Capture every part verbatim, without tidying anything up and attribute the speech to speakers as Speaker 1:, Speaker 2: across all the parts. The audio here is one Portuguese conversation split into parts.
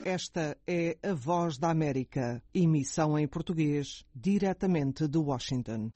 Speaker 1: Esta é a Voz da América, emissão em português, diretamente de Washington.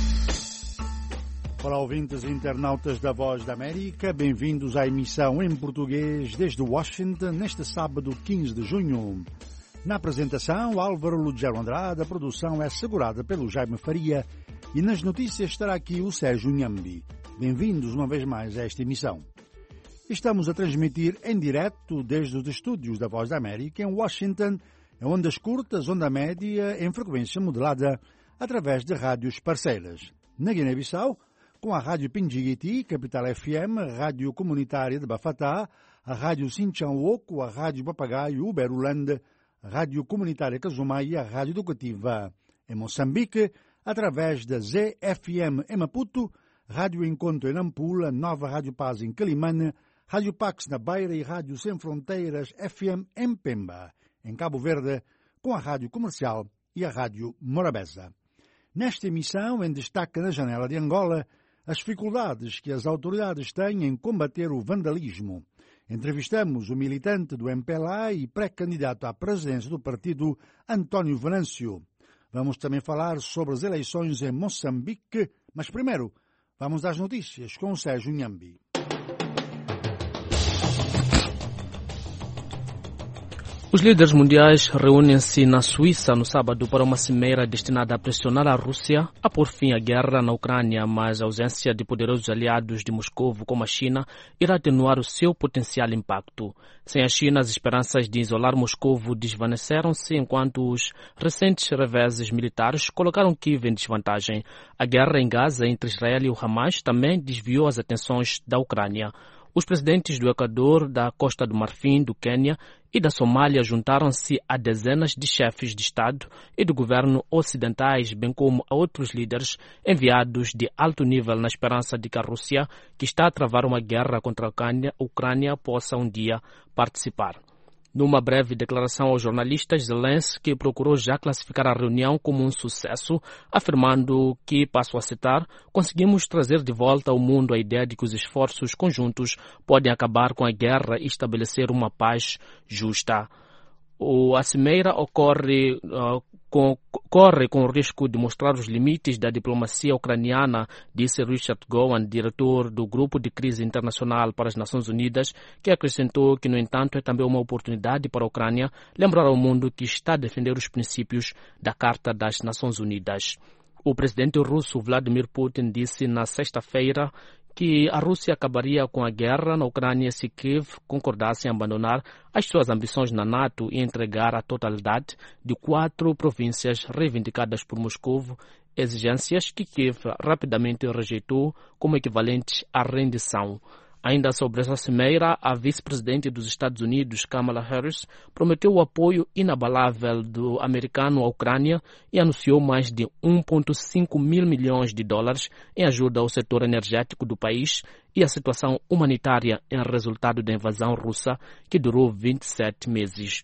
Speaker 2: Olá, ouvintes e internautas da Voz da América, bem-vindos à emissão em português desde Washington, neste sábado quinze de junho. Na apresentação, Álvaro Lugero Andrade, a produção é assegurada pelo Jaime Faria e nas notícias estará aqui o Sérgio Nhambi. Bem-vindos uma vez mais a esta emissão. Estamos a transmitir em direto desde os estúdios da Voz da América em Washington, em ondas curtas, onda média, em frequência modulada, através de rádios parceiras. Na Guiné-Bissau, com a Rádio Pindjigiti, Capital F M, a Rádio Comunitária de Bafatá, a Rádio Sinchão-Oco, a Rádio Papagaio, Uberlândia, a Rádio Comunitária Kazumai e a Rádio Educativa. Em Moçambique, através da Z F M em Maputo, Rádio Encontro em Nampula, Nova Rádio Paz em Quelimane, Rádio Pax na Beira e Rádio Sem Fronteiras F M em Pemba, em Cabo Verde, com a Rádio Comercial e a Rádio Morabeza. Nesta emissão, em destaque na janela de Angola, as dificuldades que as autoridades têm em combater o vandalismo. Entrevistamos o militante do M P L A e pré-candidato à presidência do partido, António Venâncio. Vamos também falar sobre as eleições em Moçambique, mas primeiro, vamos às notícias com o Sérgio Nhambi.
Speaker 3: Os líderes mundiais reúnem-se na Suíça no sábado para uma cimeira destinada a pressionar a Rússia a pôr fim à guerra na Ucrânia, mas a ausência de poderosos aliados de Moscou, como a China, irá atenuar o seu potencial impacto. Sem a China, as esperanças de isolar Moscou desvaneceram-se, enquanto os recentes reveses militares colocaram Kiev em desvantagem. A guerra em Gaza entre Israel e o Hamas também desviou as atenções da Ucrânia. Os presidentes do Equador, da Costa do Marfim, do Quênia e da Somália juntaram-se a dezenas de chefes de Estado e de governo ocidentais, bem como a outros líderes enviados de alto nível na esperança de que a Rússia, que está a travar uma guerra contra a Ucrânia, Ucrânia possa um dia participar. Numa breve declaração aos jornalistas, Zelensky procurou já classificar a reunião como um sucesso, afirmando que, passo a citar, conseguimos trazer de volta ao mundo a ideia de que os esforços conjuntos podem acabar com a guerra e estabelecer uma paz justa. O, a cimeira ocorre, uh, com, corre com o risco de mostrar os limites da diplomacia ucraniana, disse Richard Gowan, diretor do Grupo de Crise Internacional para as Nações Unidas, que acrescentou que, no entanto, é também uma oportunidade para a Ucrânia lembrar ao mundo que está a defender os princípios da Carta das Nações Unidas. O presidente russo Vladimir Putin disse na sexta-feira que a Rússia acabaria com a guerra na Ucrânia se Kiev concordasse em abandonar as suas ambições na NATO e entregar a totalidade de quatro províncias reivindicadas por Moscou, exigências que Kiev rapidamente rejeitou como equivalentes à rendição. Ainda sobre essa cimeira, a vice-presidente dos Estados Unidos, Kamala Harris, prometeu o apoio inabalável do americano à Ucrânia e anunciou mais de um vírgula cinco mil milhões de dólares em ajuda ao setor energético do país e à situação humanitária em resultado da invasão russa, que durou vinte e sete meses.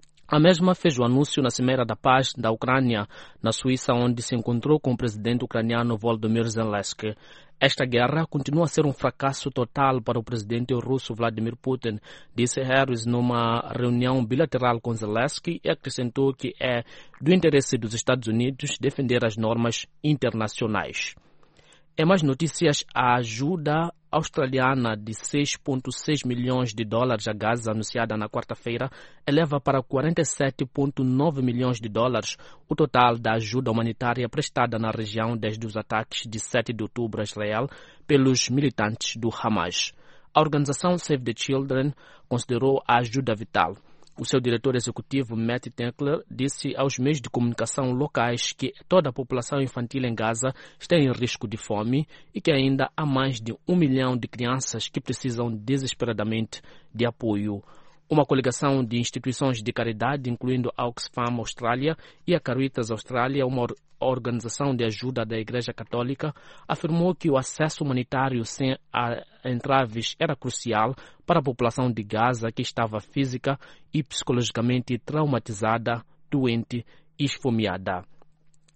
Speaker 3: A mesma fez o anúncio na Cimeira da Paz da Ucrânia, na Suíça, onde se encontrou com o presidente ucraniano Volodymyr Zelensky. Esta guerra continua a ser um fracasso total para o presidente russo Vladimir Putin, disse Harris numa reunião bilateral com Zelensky e acrescentou que é do interesse dos Estados Unidos defender as normas internacionais. Em mais notícias, a ajuda australiana de seis vírgula seis milhões de dólares a Gaza, anunciada na quarta-feira, eleva para quarenta e sete vírgula nove milhões de dólares o total da ajuda humanitária prestada na região desde os ataques de sete de outubro a Israel pelos militantes do Hamas. A organização Save the Children considerou a ajuda vital. O seu diretor executivo, Matt Tinkler, disse aos meios de comunicação locais que toda a população infantil em Gaza está em risco de fome e que ainda há mais de um milhão de crianças que precisam desesperadamente de apoio. Uma coligação de instituições de caridade, incluindo a Oxfam Austrália e a Caritas Austrália, uma organização de ajuda da Igreja Católica, afirmou que o acesso humanitário sem entraves era crucial para a população de Gaza, que estava física e psicologicamente traumatizada, doente e esfomeada.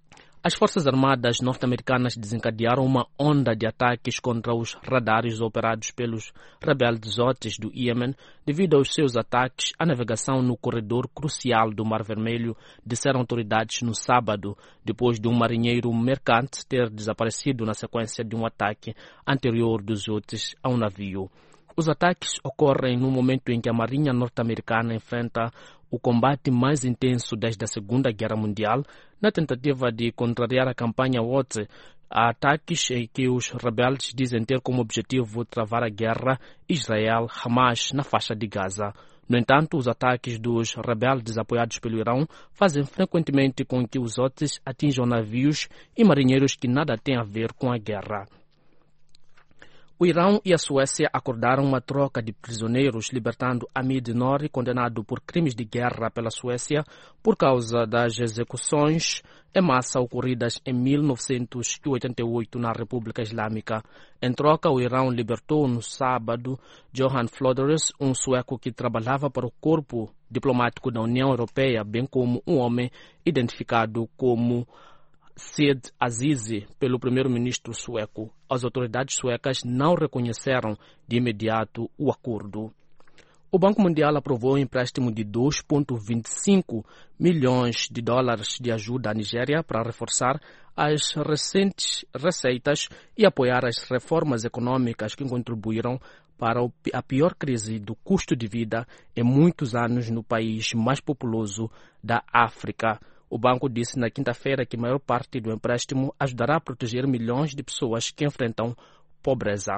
Speaker 3: As Forças Armadas norte-americanas desencadearam uma onda de ataques contra os radares operados pelos rebeldes Houthis do Iêmen devido aos seus ataques à navegação no corredor crucial do Mar Vermelho, disseram autoridades no sábado, depois de um marinheiro mercante ter desaparecido na sequência de um ataque anterior dos Houthis a um navio. Os ataques ocorrem no momento em que a Marinha norte-americana enfrenta o combate mais intenso desde a Segunda Guerra Mundial, na tentativa de contrariar a campanha Houthi, a ataques em que os rebeldes dizem ter como objetivo travar a guerra Israel-Hamas na faixa de Gaza. No entanto, os ataques dos rebeldes apoiados pelo Irão fazem frequentemente com que os Houthis atinjam navios e marinheiros que nada têm a ver com a guerra. O Irão e a Suécia acordaram uma troca de prisioneiros, libertando Hamid Nouri, condenado por crimes de guerra pela Suécia por causa das execuções em massa ocorridas em mil novecentos e oitenta e oito na República Islâmica. Em troca, o Irão libertou no sábado Johan Flodores, um sueco que trabalhava para o corpo diplomático da União Europeia, bem como um homem identificado como Said Azizi pelo primeiro-ministro sueco. As autoridades suecas não reconheceram de imediato o acordo. O Banco Mundial aprovou um empréstimo de dois vírgula vinte e cinco milhões de dólares de ajuda à Nigéria para reforçar as recentes receitas e apoiar as reformas econômicas que contribuíram para a pior crise do custo de vida em muitos anos no país mais populoso da África. O banco disse na quinta-feira que a maior parte do empréstimo ajudará a proteger milhões de pessoas que enfrentam pobreza.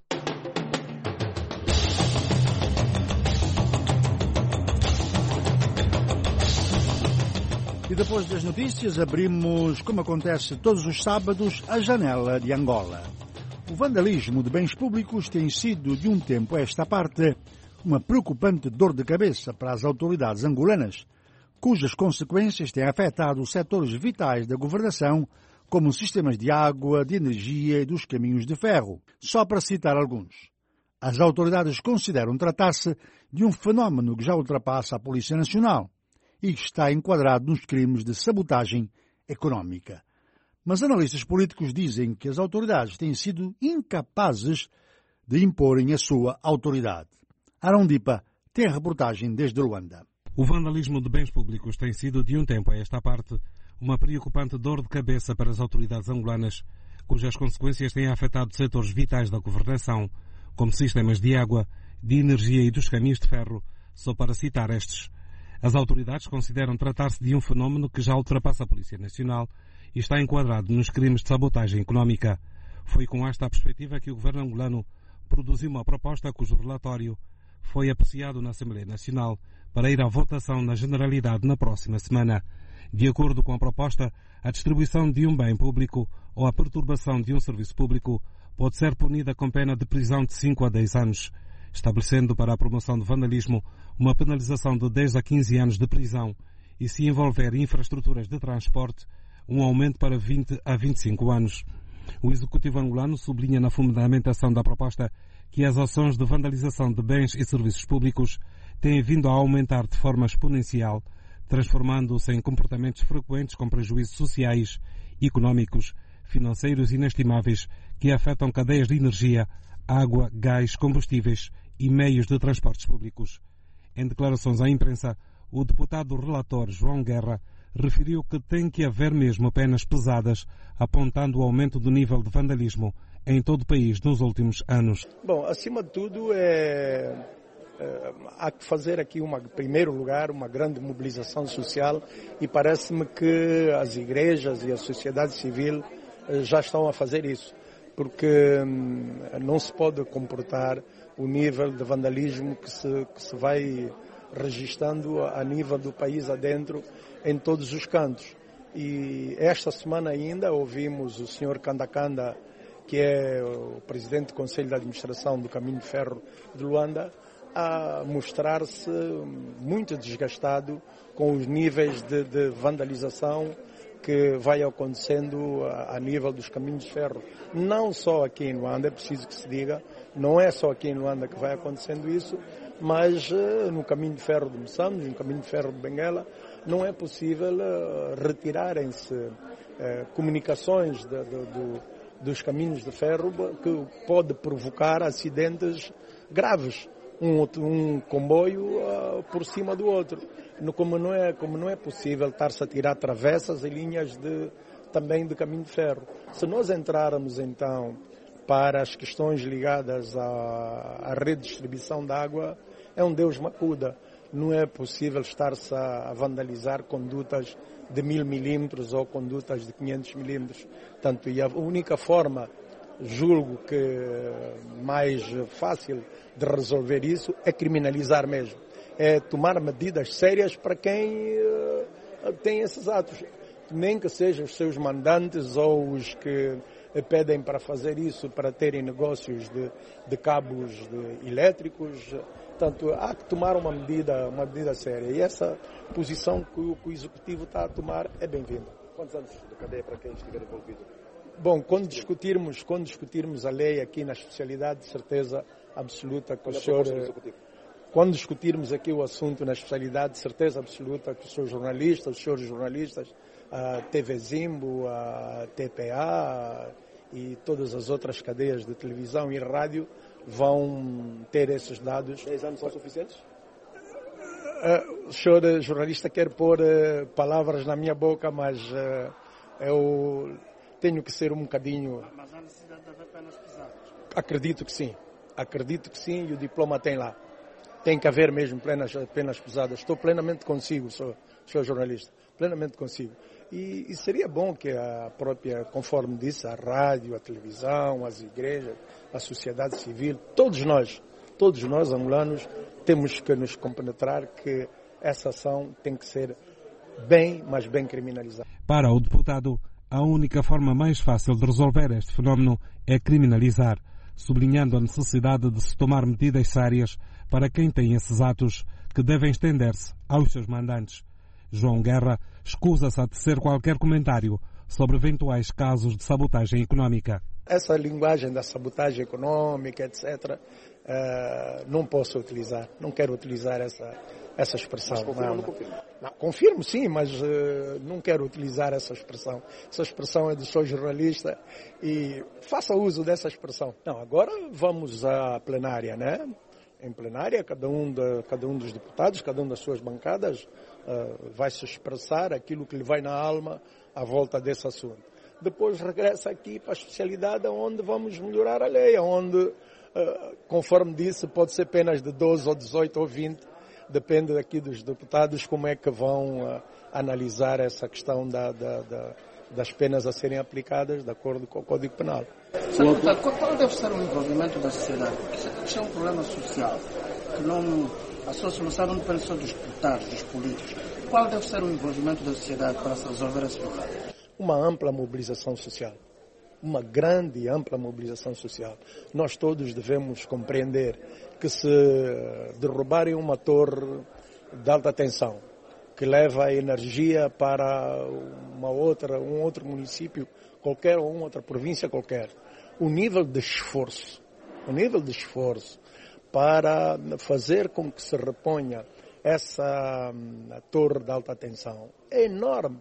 Speaker 2: E depois das notícias, abrimos, como acontece todos os sábados, a janela de Angola. O vandalismo de bens públicos tem sido, de um tempo a esta parte, uma preocupante dor de cabeça para as autoridades angolanas, cujas consequências têm afetado setores vitais da governação, como sistemas de água, de energia e dos caminhos de ferro, só para citar alguns. As autoridades consideram tratar-se de um fenómeno que já ultrapassa a Polícia Nacional e que está enquadrado nos crimes de sabotagem económica. Mas analistas políticos dizem que as autoridades têm sido incapazes de imporem a sua autoridade. Arão Dipa tem a reportagem desde Luanda.
Speaker 4: O vandalismo de bens públicos tem sido, de um tempo a esta parte, uma preocupante dor de cabeça para as autoridades angolanas, cujas consequências têm afetado setores vitais da governação, como sistemas de água, de energia e dos caminhos de ferro, só para citar estes. As autoridades consideram tratar-se de um fenómeno que já ultrapassa a Polícia Nacional e está enquadrado nos crimes de sabotagem económica. Foi com esta perspectiva que o governo angolano produziu uma proposta cujo relatório foi apreciado na Assembleia Nacional para ir à votação na Generalidade na próxima semana. De acordo com a proposta, a distribuição de um bem público ou a perturbação de um serviço público pode ser punida com pena de prisão de cinco a dez anos, estabelecendo para a promoção do vandalismo uma penalização de dez a quinze anos de prisão e, se envolver infraestruturas de transporte, um aumento para vinte a vinte e cinco anos. O Executivo angolano sublinha na fundamentação da proposta que as ações de vandalização de bens e serviços públicos têm vindo a aumentar de forma exponencial, transformando-se em comportamentos frequentes com prejuízos sociais, económicos, financeiros inestimáveis que afetam cadeias de energia, água, gás, combustíveis e meios de transportes públicos. Em declarações à imprensa, o deputado relator João Guerra referiu que tem que haver mesmo penas pesadas, apontando o aumento do nível de vandalismo em todo o país nos últimos anos.
Speaker 5: Bom, acima de tudo, é, é, há que fazer aqui, uma, em primeiro lugar, uma grande mobilização social e parece-me que as igrejas e a sociedade civil já estão a fazer isso, porque hum, não se pode comportar o nível de vandalismo que se, que se vai registrando a nível do país adentro em todos os cantos. E esta semana ainda ouvimos o senhor Kandakanda, que é o presidente do Conselho de Administração do Caminho de Ferro de Luanda, a mostrar-se muito desgastado com os níveis de, de vandalização que vai acontecendo a, a nível dos caminhos de ferro. Não só aqui em Luanda, é preciso que se diga, não é só aqui em Luanda que vai acontecendo isso, mas uh, no caminho de ferro de Moçambique, no caminho de ferro de Benguela, não é possível uh, retirarem-se eh, comunicações de, de, de, dos caminhos de ferro que pode provocar acidentes graves. Um, outro, um comboio uh, por cima do outro. No, como, não é, como não é possível estar-se a tirar travessas e linhas de, também de caminho de ferro. Se nós entrarmos então para as questões ligadas à, à rede de distribuição de água, é um Deus macuda. Não é possível estar-se a, a vandalizar condutas de mil milímetros ou condutas de quinhentos milímetros. Portanto, e a única forma, julgo que mais fácil de resolver isso é criminalizar mesmo. É tomar medidas sérias para quem uh, tem esses atos. Nem que sejam os seus mandantes ou os que pedem para fazer isso, para terem negócios de, de cabos de elétricos. Portanto, há que tomar uma medida, uma medida séria. E essa posição que o, que o Executivo está a tomar é bem-vinda.
Speaker 6: Quantos anos de cadeia para quem estiver envolvido?
Speaker 5: Bom, quando discutirmos, quando discutirmos a lei aqui na especialidade, de certeza absoluta que o senhor... Quando discutirmos aqui o assunto na especialidade, de certeza absoluta que os senhores jornalistas, os senhores jornalistas, a T V Zimbo, a T P A e todas as outras cadeias de televisão e rádio vão ter esses dados.
Speaker 6: dez anos são suficientes?
Speaker 5: Uh, o senhor jornalista quer pôr uh, palavras na minha boca, mas uh, eu tenho que ser um bocadinho...
Speaker 7: Mas há necessidade de haver penas pesadas?
Speaker 5: Acredito que sim. Acredito que sim e o diploma tem lá. Tem que haver mesmo penas, penas pesadas. Estou plenamente consigo, sou, sou jornalista. Plenamente consigo. E, e seria bom que a própria, conforme disse, a rádio, a televisão, as igrejas, a sociedade civil, todos nós, todos nós angolanos, temos que nos compenetrar que essa ação tem que ser bem, mas bem criminalizada.
Speaker 4: Para o deputado, a única forma mais fácil de resolver este fenómeno é criminalizar, sublinhando a necessidade de se tomar medidas sérias para quem tem esses atos que devem estender-se aos seus mandantes. João Guerra escusa-se a tecer qualquer comentário sobre eventuais casos de sabotagem económica.
Speaker 5: Essa linguagem da sabotagem económica, etcétera, uh, não posso utilizar, não quero utilizar essa, essa expressão.
Speaker 6: Mas confirma ou não confirma?
Speaker 5: Não, confirmo sim, mas uh, não quero utilizar essa expressão. Essa expressão é do sou jornalista e faça uso dessa expressão. Não, agora vamos à plenária, né? Em plenária, cada um, de, cada um dos deputados, cada um das suas bancadas uh, vai se expressar aquilo que lhe vai na alma à volta desse assunto. Depois regressa aqui para a especialidade onde vamos melhorar a lei, onde, uh, conforme disse, pode ser penas de doze ou dezoito ou vinte, depende aqui dos deputados como é que vão uh, analisar essa questão da, da, da, das penas a serem aplicadas de acordo com o Código Penal.
Speaker 7: senhor Deputado, qual deve ser o envolvimento da sociedade? Porque isso é um problema social, que não, a sua solução não depende só dos deputados, dos políticos. Qual deve ser o envolvimento da sociedade para se resolver esse problema?
Speaker 5: Uma ampla mobilização social, uma grande e ampla mobilização social. Nós todos devemos compreender que se derrubarem uma torre de alta tensão, que leva a energia para uma outra, um outro município qualquer ou uma outra província qualquer, o nível de esforço, o nível de esforço para fazer com que se reponha essa torre de alta tensão é enorme.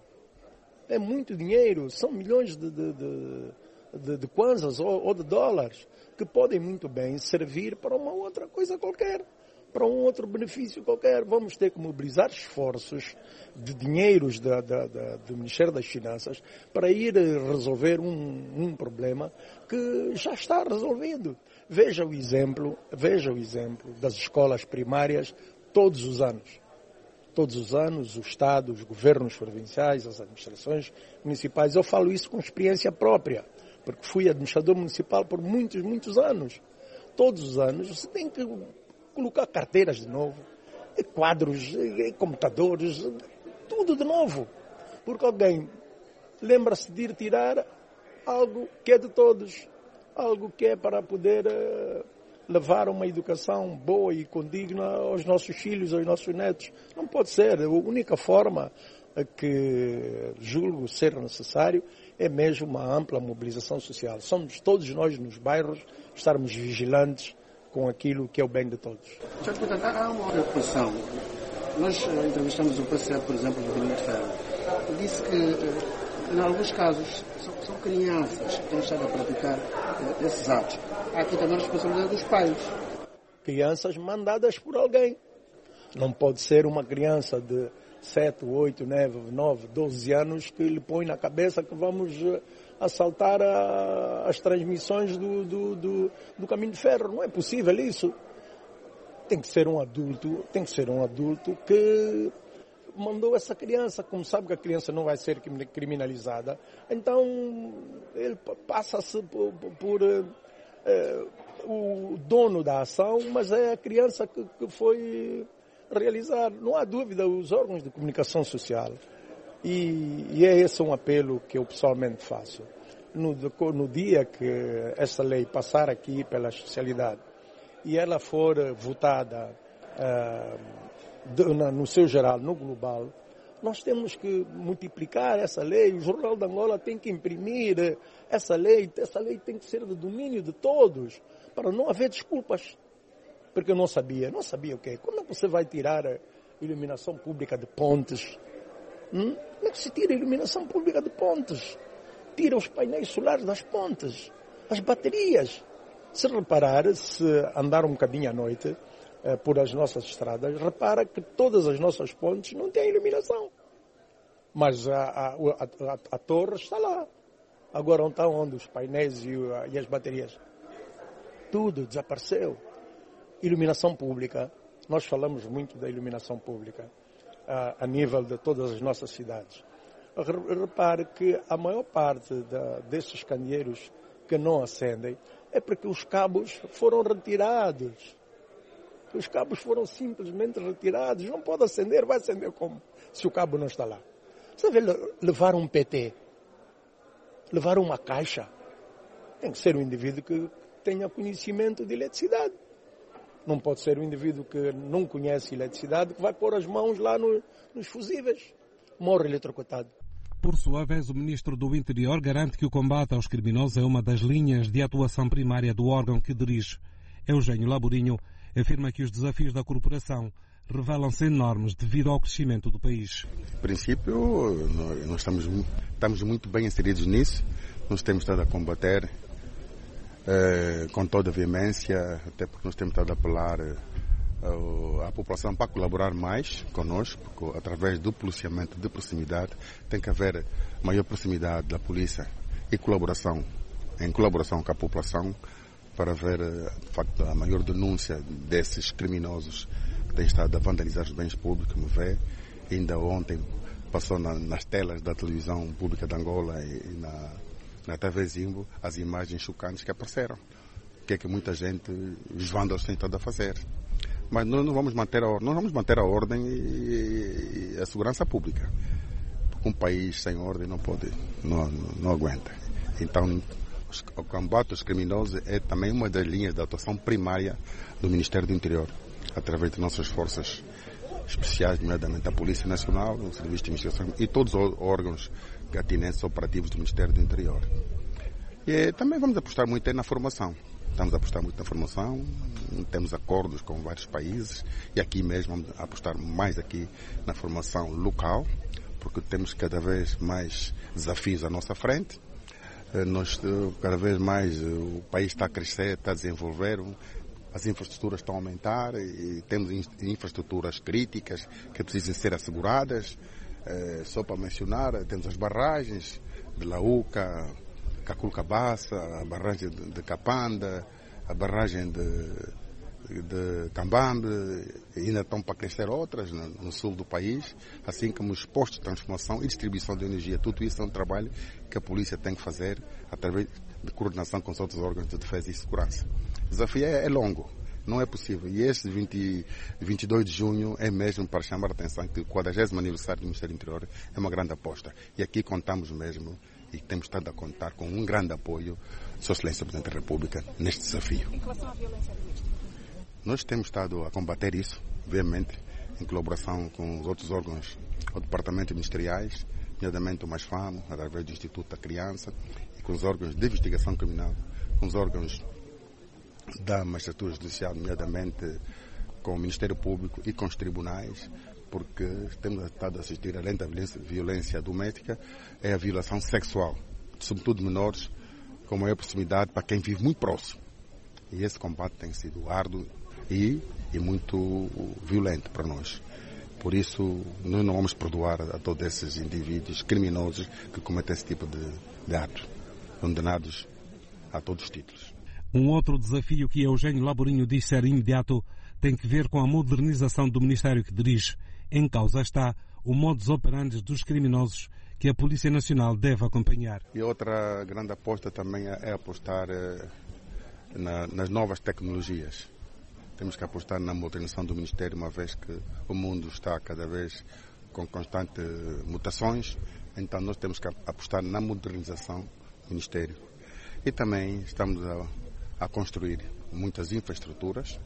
Speaker 5: É muito dinheiro, são milhões de, de, de, de, de kwanzas ou, ou de dólares que podem muito bem servir para uma outra coisa qualquer, para um outro benefício qualquer. Vamos ter que mobilizar esforços de dinheiros da, da, da, do Ministério das Finanças para ir resolver um, um problema que já está resolvido. Veja o exemplo, veja o exemplo das escolas primárias todos os anos. Todos os anos, o Estado, os governos provinciais, as administrações municipais, eu falo isso com experiência própria, porque fui administrador municipal por muitos, muitos anos. Todos os anos você tem que colocar carteiras de novo, e quadros, e computadores, tudo de novo. Porque alguém lembra-se de ir tirar algo que é de todos, algo que é para poder uh, levar uma educação boa e condigna aos nossos filhos, aos nossos netos. Não pode ser. A única forma que julgo ser necessário é mesmo uma ampla mobilização social. Somos todos nós nos bairros estarmos vigilantes com aquilo que é o bem de todos.
Speaker 7: senhor Deputado, há uma preocupação. Nós entrevistamos o P C E, por exemplo, do Caminho de Ferro. Disse que em alguns casos, são, são crianças que têm estado a praticar eh, esses atos. Há aqui também a responsabilidade dos pais.
Speaker 5: Crianças mandadas por alguém. Não pode ser uma criança de sete, oito, nove, doze anos que lhe põe na cabeça que vamos assaltar a, as transmissões do, do, do, do caminho de ferro. Não é possível isso. Tem que ser um adulto, tem que ser um adulto que mandou essa criança, como sabe que a criança não vai ser criminalizada, então ele passa-se por, por, por uh, o dono da ação, mas é a criança que, que foi realizar. Não há dúvida, os órgãos de comunicação social, e, e é esse um apelo que eu pessoalmente faço. No, no dia que essa lei passar aqui pela especialidade e ela for votada uh, de, na, no seu geral, no global, nós temos que multiplicar essa lei. O Jornal de Angola tem que imprimir essa lei. Essa lei tem que ser de domínio de todos, para não haver desculpas. Porque eu não sabia. Não sabia o quê? Como é que você vai tirar a iluminação pública de pontes? Hum? Como é que se tira a iluminação pública de pontes? Tira os painéis solares das pontes, as baterias. Se reparar, se andar um bocadinho à noite eh, por as nossas estradas, repara que todas as nossas pontes não têm iluminação. Mas a, a, a, a torre está lá. Agora onde estão onde os painéis e, e as baterias? Tudo desapareceu. Iluminação pública. Nós falamos muito da iluminação pública a, a nível de todas as nossas cidades. Repare que a maior parte da, desses candeeiros que não acendem é porque os cabos foram retirados. Os cabos foram simplesmente retirados. Não pode acender, vai acender como? Se o cabo não está lá. Você vê levar um P T, levar uma caixa, tem que ser um indivíduo que tenha conhecimento de eletricidade. Não pode ser um indivíduo que não conhece eletricidade que vai pôr as mãos lá no, nos fusíveis. Morre eletrocutado.
Speaker 4: Por sua vez, o Ministro do Interior garante que o combate aos criminosos é uma das linhas de atuação primária do órgão que dirige. Eugênio Laborinho afirma que os desafios da corporação revelam-se enormes devido ao crescimento do país.
Speaker 8: Em princípio, nós estamos, estamos muito bem inseridos nisso. Nós temos estado a combater eh, com toda a veemência, até porque nós temos estado a apelar a população para colaborar mais conosco, porque através do policiamento de proximidade tem que haver maior proximidade da polícia e colaboração, em colaboração com a população, para ver de facto a maior denúncia desses criminosos que têm estado a vandalizar os bens públicos, me vê. Ainda ontem passou na, nas telas da televisão pública de Angola e, e na, na T V Zimbo as imagens chocantes que apareceram. O que é que muita gente, os vândalos têm estado a fazer. Mas nós não vamos manter a, nós vamos manter a ordem e, e a segurança pública. Porque um país sem ordem não pode, não, não, não aguenta. Então, os, o combate aos criminosos é também uma das linhas de atuação primária do Ministério do Interior, através de nossas forças especiais, nomeadamente a Polícia Nacional, o Serviço de Investigação e todos os órgãos atinentes operativos do Ministério do Interior. E também vamos apostar muito na formação. Estamos a apostar muito na formação, temos acordos com vários países e aqui mesmo vamos apostar mais aqui na formação local, porque temos cada vez mais desafios à nossa frente. Nós, cada vez mais o país está a crescer, está a desenvolver, as infraestruturas estão a aumentar e temos infraestruturas críticas que precisam ser asseguradas. Só para mencionar, temos as barragens de Lauca, Caculcabaça, a barragem de Capanda, a barragem de, de Cambambe, ainda estão para crescer outras no, no sul do país, assim como os postos de transformação e distribuição de energia. Tudo isso é um trabalho que a polícia tem que fazer através de coordenação com os outros órgãos de defesa e segurança. O desafio é, é longo, não é possível. E este vinte, vinte e dois de junho é mesmo para chamar a atenção que o quadragésimo aniversário do Ministério do Interior é uma grande aposta. E aqui contamos mesmo e temos estado a contar com um grande apoio do Sua Excelência Presidente da República neste desafio.
Speaker 9: Em relação à violência doméstica?
Speaker 8: Nós temos estado a combater isso, veemente, em colaboração com os outros órgãos, o Departamento Ministeriais, nomeadamente o MASFAM, através do Instituto da Criança, e com os órgãos de investigação criminal, com os órgãos da magistratura judicial, nomeadamente com o Ministério Público e com os tribunais, porque temos estado a assistir, além da violência, violência doméstica, é a violação sexual, sobretudo de menores, com maior proximidade para quem vive muito próximo. E esse combate tem sido árduo e, e muito violento para nós. Por isso, nós não vamos perdoar a todos esses indivíduos criminosos que cometem esse tipo de, de atos, condenados a todos os títulos.
Speaker 4: Um outro desafio que Eugênio Laborinho diz ser imediato tem que ver com a modernização do Ministério que dirige. Em causa está o modus operandi dos criminosos que a Polícia Nacional deve acompanhar.
Speaker 8: E outra grande aposta também é apostar eh, na, nas novas tecnologias. Temos que apostar na modernização do Ministério, uma vez que o mundo está cada vez com constantes mutações, então nós temos que apostar na modernização do Ministério. E também estamos a, a construir muitas infraestruturas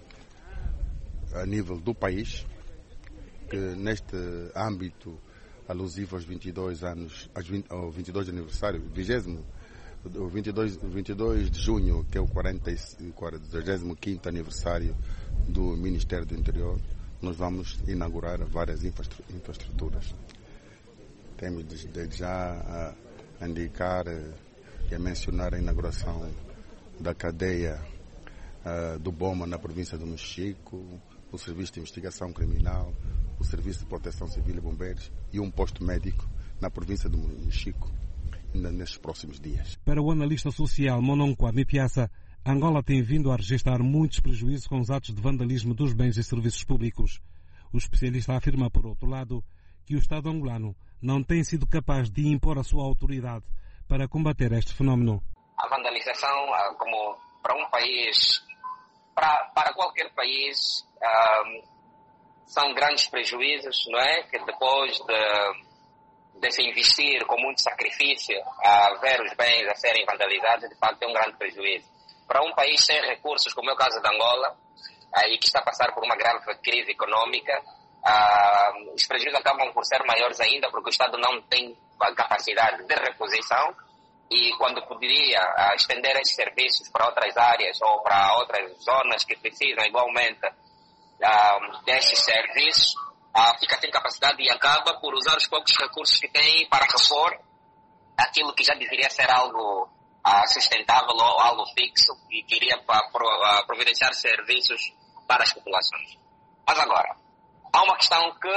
Speaker 8: a nível do país, que neste âmbito alusivo aos vinte e dois anos, aos vinte, ao vinte e dois aniversário, vigésimo, o vinte e dois, vinte e dois de junho, que é o quarenta e quinto aniversário do Ministério do Interior, nós vamos inaugurar várias infraestruturas. Temos desde já a indicar e a mencionar a inauguração da cadeia uh, do Boma na província do Mexico, o Serviço de Investigação Criminal, o Serviço de Proteção Civil e Bombeiros e um posto médico na província do Mexico, ainda nestes próximos dias.
Speaker 4: Para o analista social Monon Kwame Piazza, Angola tem vindo a registrar muitos prejuízos com os atos de vandalismo dos bens e serviços públicos. O especialista afirma, por outro lado, que o Estado angolano não tem sido capaz de impor a sua autoridade para combater este fenómeno.
Speaker 9: A vandalização, como para um país, para, para qualquer país, um, são grandes prejuízos, não é? Que depois de, de se investir com muito sacrifício a ver os bens a serem vandalizados, de facto é um grande prejuízo. Para um país sem recursos, como é o caso de Angola, e que está a passar por uma grave crise econômica, uh, os prejuízos acabam por ser maiores ainda, porque o Estado não tem a capacidade de reposição, e quando poderia uh, estender esses serviços para outras áreas ou para outras zonas que precisam igualmente uh, desses serviços, uh, fica sem capacidade e acaba por usar os poucos recursos que tem para repor aquilo que já deveria ser algo uh, sustentável ou algo fixo e que iria uh, providenciar serviços para as populações. Mas agora, há uma questão que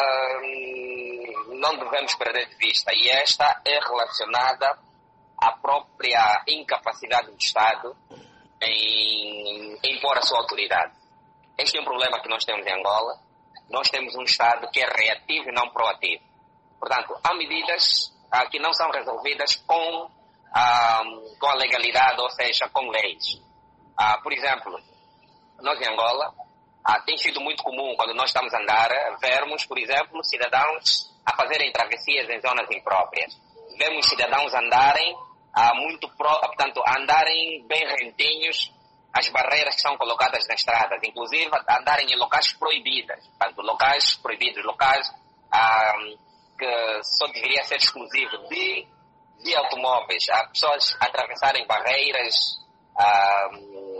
Speaker 9: uh, não devemos perder de vista, e esta é relacionada à própria incapacidade do Estado em, em impor a sua autoridade. Este é um problema que nós temos em Angola. Nós temos um Estado que é reativo e não proativo. Portanto, há medidas uh, que não são resolvidas com, uh, com a legalidade, ou seja, com leis. Uh, por exemplo, nós em Angola, uh, tem sido muito comum, quando nós estamos a andar, vermos, por exemplo, cidadãos a fazerem travessias em zonas impróprias. Vemos cidadãos andarem uh, muito pro, portanto, andarem bem rentinhos as barreiras que são colocadas nas estradas, inclusive andarem em locais proibidos, portanto, locais proibidos, locais uh, que só deveria ser exclusivo de, de automóveis, há pessoas atravessarem barreiras uh,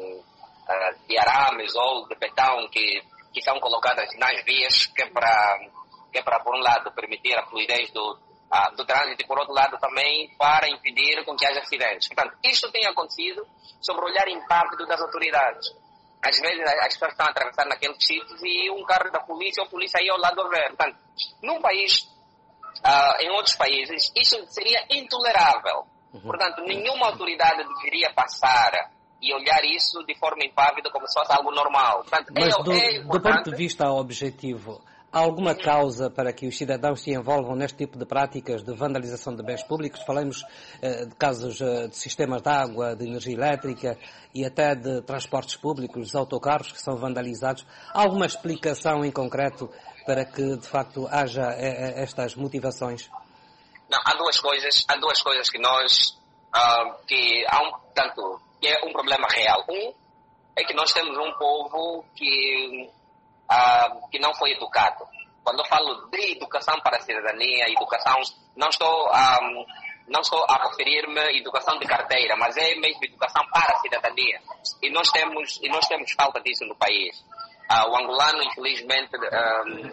Speaker 9: uh, de arames ou de betão que, que são colocadas nas vias, que é para, que é para, por um lado, permitir a fluidez do Uh, do trânsito e, por outro lado, também para impedir com que haja acidentes. Portanto, isto tem acontecido sobre o olhar impávido das autoridades. Às vezes, as pessoas estão a atravessar naqueles sítios e um carro da polícia ou a polícia aí ao lado a ver. Portanto, num país, uh, em outros países, isso seria intolerável. Uhum. Portanto, nenhuma autoridade deveria passar e olhar isso de forma impávida como se fosse algo normal. Portanto,
Speaker 10: Mas
Speaker 9: é,
Speaker 10: do,
Speaker 9: é
Speaker 10: do ponto de vista objetivo, há alguma causa para que os cidadãos se envolvam neste tipo de práticas de vandalização de bens públicos? Falamos eh, de casos eh, de sistemas de água, de energia elétrica e até de transportes públicos, os autocarros que são vandalizados. Há alguma explicação em concreto para que, de facto, haja eh, estas motivações?
Speaker 9: Não, há duas coisas, há duas coisas que nós, uh, que há um, tanto, que é um problema real. Um é que nós temos um povo que Uh, que não foi educado. Quando eu falo de educação para a cidadania, educação, não estou, um, não estou a referir-me à educação de carteira, mas é mesmo educação para a cidadania. E nós temos, e nós temos falta disso no país. Uh, o angolano, infelizmente, um,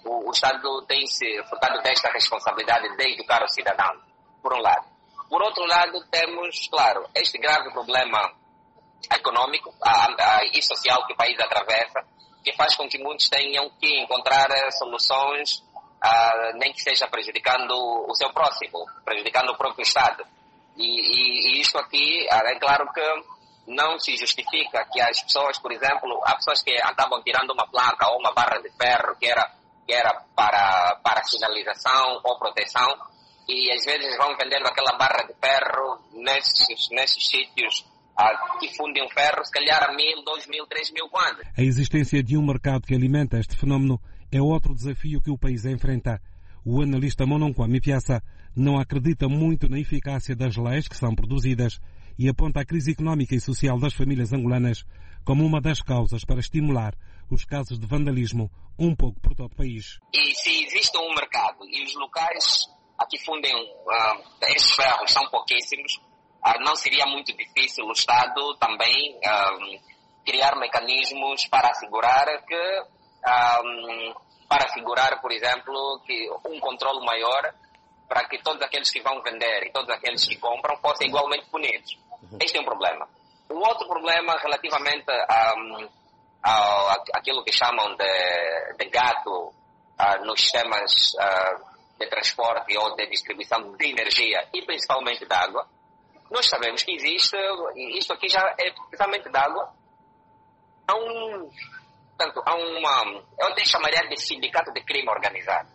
Speaker 9: o, o Estado tem se furtado desta responsabilidade de educar o cidadão, por um lado. Por outro lado, temos, claro, este grave problema econômico a, a, e social que o país atravessa, que faz com que muitos tenham que encontrar soluções, uh, nem que seja prejudicando o seu próximo, prejudicando o próprio Estado. E, e, e isto aqui, uh, é claro que não se justifica que as pessoas, por exemplo, há pessoas que acabam tirando uma placa ou uma barra de ferro que era, que era para, para sinalização ou proteção, e às vezes vão vendendo aquela barra de ferro nesses, nesses sítios ah, que fundem ferro, se calhar a mil, dois mil, três mil quantos.
Speaker 4: A existência de um mercado que alimenta este fenómeno é outro desafio que o país enfrenta. O analista Mononkwame Piasa não acredita muito na eficácia das leis que são produzidas e aponta a crise económica e social das famílias angolanas como uma das causas para estimular os casos de vandalismo um pouco por todo o país.
Speaker 9: E se existe um mercado e os locais aqui fundem uh, esses ferros são pouquíssimos, uh, não seria muito difícil o Estado também uh, criar mecanismos para assegurar que, um, para assegurar, por exemplo, que um controle maior para que todos aqueles que vão vender e todos aqueles que compram fossem igualmente punidos. Uhum. Este é um problema. O outro problema relativamente um, ao aquilo que chamam de, de gato uh, nos sistemas uh, de transporte ou de distribuição de energia e principalmente de água, nós sabemos que existe, e isto aqui já é precisamente de água, há um, portanto, há uma, eu até chamaria de sindicato de crime organizado.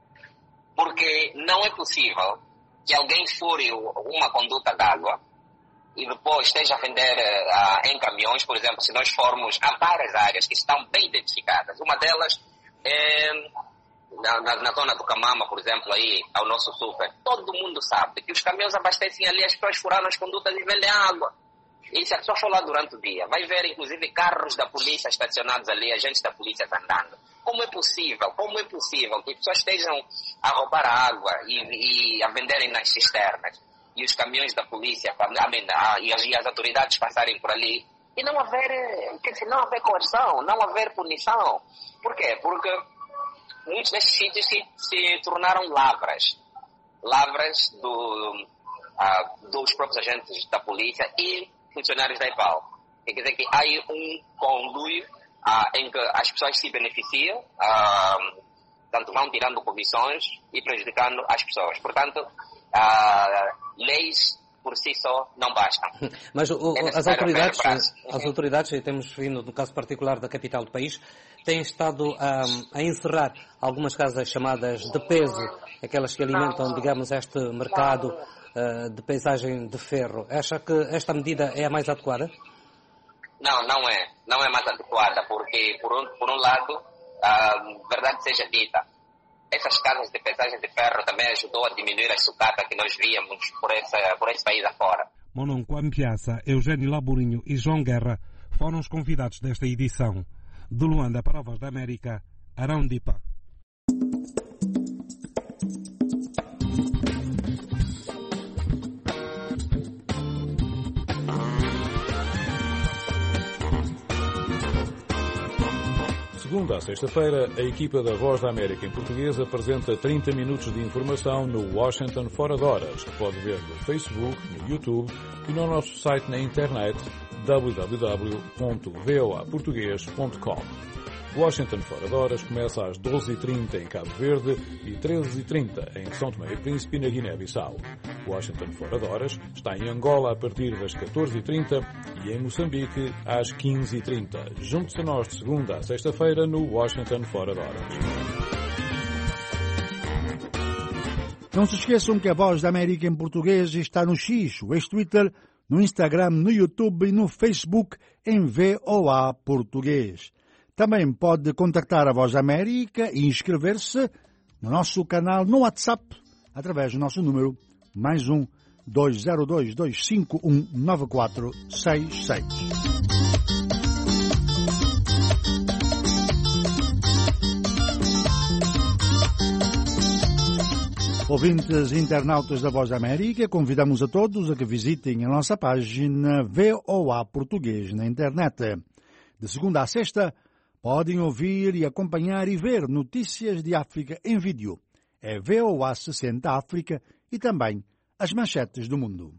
Speaker 9: Porque não é possível que alguém fure uma conduta de água e depois esteja a vender uh, em caminhões, por exemplo, se nós formos a várias áreas que estão bem identificadas. Uma delas é na, na, na zona do Camama, por exemplo, aí ao nosso super. Todo mundo sabe que os caminhões abastecem ali, as pessoas furaram as condutas e vendem água. E se a pessoa for lá durante o dia, vai ver inclusive carros da polícia estacionados ali, agentes da polícia andando. Como é possível, como é possível que as pessoas estejam a roubar a água e, e a venderem nas cisternas e os caminhões da polícia a, e, as, e as autoridades passarem por ali e não haver, quer dizer, não haver coerção, não haver punição? Por quê? Porque muitos desses sítios se, se tornaram lavras, lavras do, uh, dos próprios agentes da polícia e funcionários da EPAL. Quer dizer que há um conluio uh, em que as pessoas se beneficiam, uh, tanto vão tirando comissões e prejudicando as pessoas. Portanto, uh, leis por si só não bastam.
Speaker 10: Mas o, é as autoridades, as autoridades, e temos vindo no caso particular da capital do país, têm estado a, a encerrar algumas casas chamadas de peso, aquelas que alimentam, digamos, este mercado uh, de paisagem de ferro. Acha que esta medida é a mais adequada?
Speaker 9: Não, não é. Não é mais adequada, porque, por um, por um lado, uh, verdade seja dita, essas casas de pesagem de ferro também ajudou a diminuir a sucata que nós víamos por esse, por esse país afora.
Speaker 4: Mononkwame Piasa, Eugênio Laburinho e João Guerra foram os convidados desta edição. De Luanda para a Voz da América, Arão Dipa.
Speaker 11: Segunda a sexta-feira, a equipa da Voz da América em português apresenta trinta minutos de informação no Washington Fora de Horas, que pode ver no Facebook, no YouTube e no nosso site na internet w w w ponto v o a português ponto com. Washington Fora de Horas começa às doze e trinta em Cabo Verde e treze e trinta em São Tomé e Príncipe e na Guiné-Bissau. Washington Fora de Horas está em Angola a partir das catorze e trinta e em Moçambique às quinze e trinta. Junte-se a nós de segunda a sexta-feira no Washington Fora de Horas.
Speaker 2: Não se esqueçam que a Voz da América em português está no X, o ex-Twitter, no Instagram, no YouTube e no Facebook em V O A Português. Também pode contactar a Voz da América e inscrever-se no nosso canal no WhatsApp através do nosso número mais um dois zero dois, dois cinco um, nove quatro seis seis. Ouvintes internautas da Voz da América, convidamos a todos a que visitem a nossa página V O A Português na internet. De segunda a sexta, podem ouvir e acompanhar e ver notícias de África em vídeo. É V O A sessenta África e também as manchetes do mundo.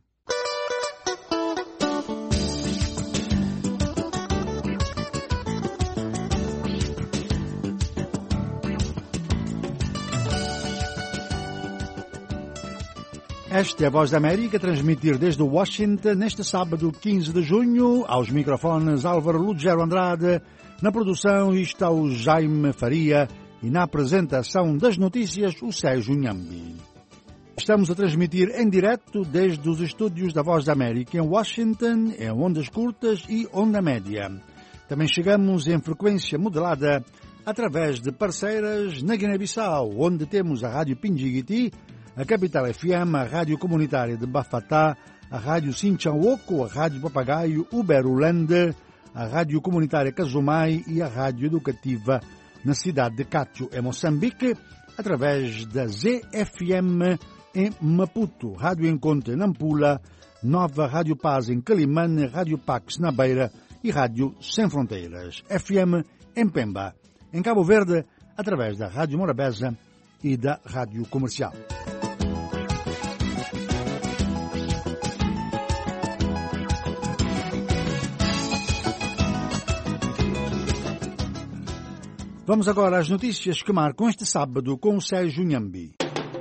Speaker 2: Esta é a Voz da América, transmitir desde Washington neste sábado, quinze de junho, aos microfones Álvaro Lugero Andrade, na produção está o Jaime Faria e na apresentação das notícias o Sérgio Nhambi. Estamos a transmitir em direto desde os estúdios da Voz da América em Washington, em ondas curtas e onda média. Também chegamos em frequência modulada através de parceiras na Guiné-Bissau, onde temos a Rádio Pindjiguiti, a Capital F M, a Rádio Comunitária de Bafatá, a Rádio Sinchanwoko, a Rádio Papagaio Uberulande, a Rádio Comunitária Casumai e a Rádio Educativa na cidade de Cacho, em Moçambique, através da Z F M em Maputo, Rádio Encontro em Nampula, Nova Rádio Paz em Calimane, Rádio Pax na Beira e Rádio Sem Fronteiras, F M em Pemba, em Cabo Verde, através da Rádio Morabeza e da Rádio Comercial. Vamos agora às notícias que marcam este sábado com o Sérgio Nhambi.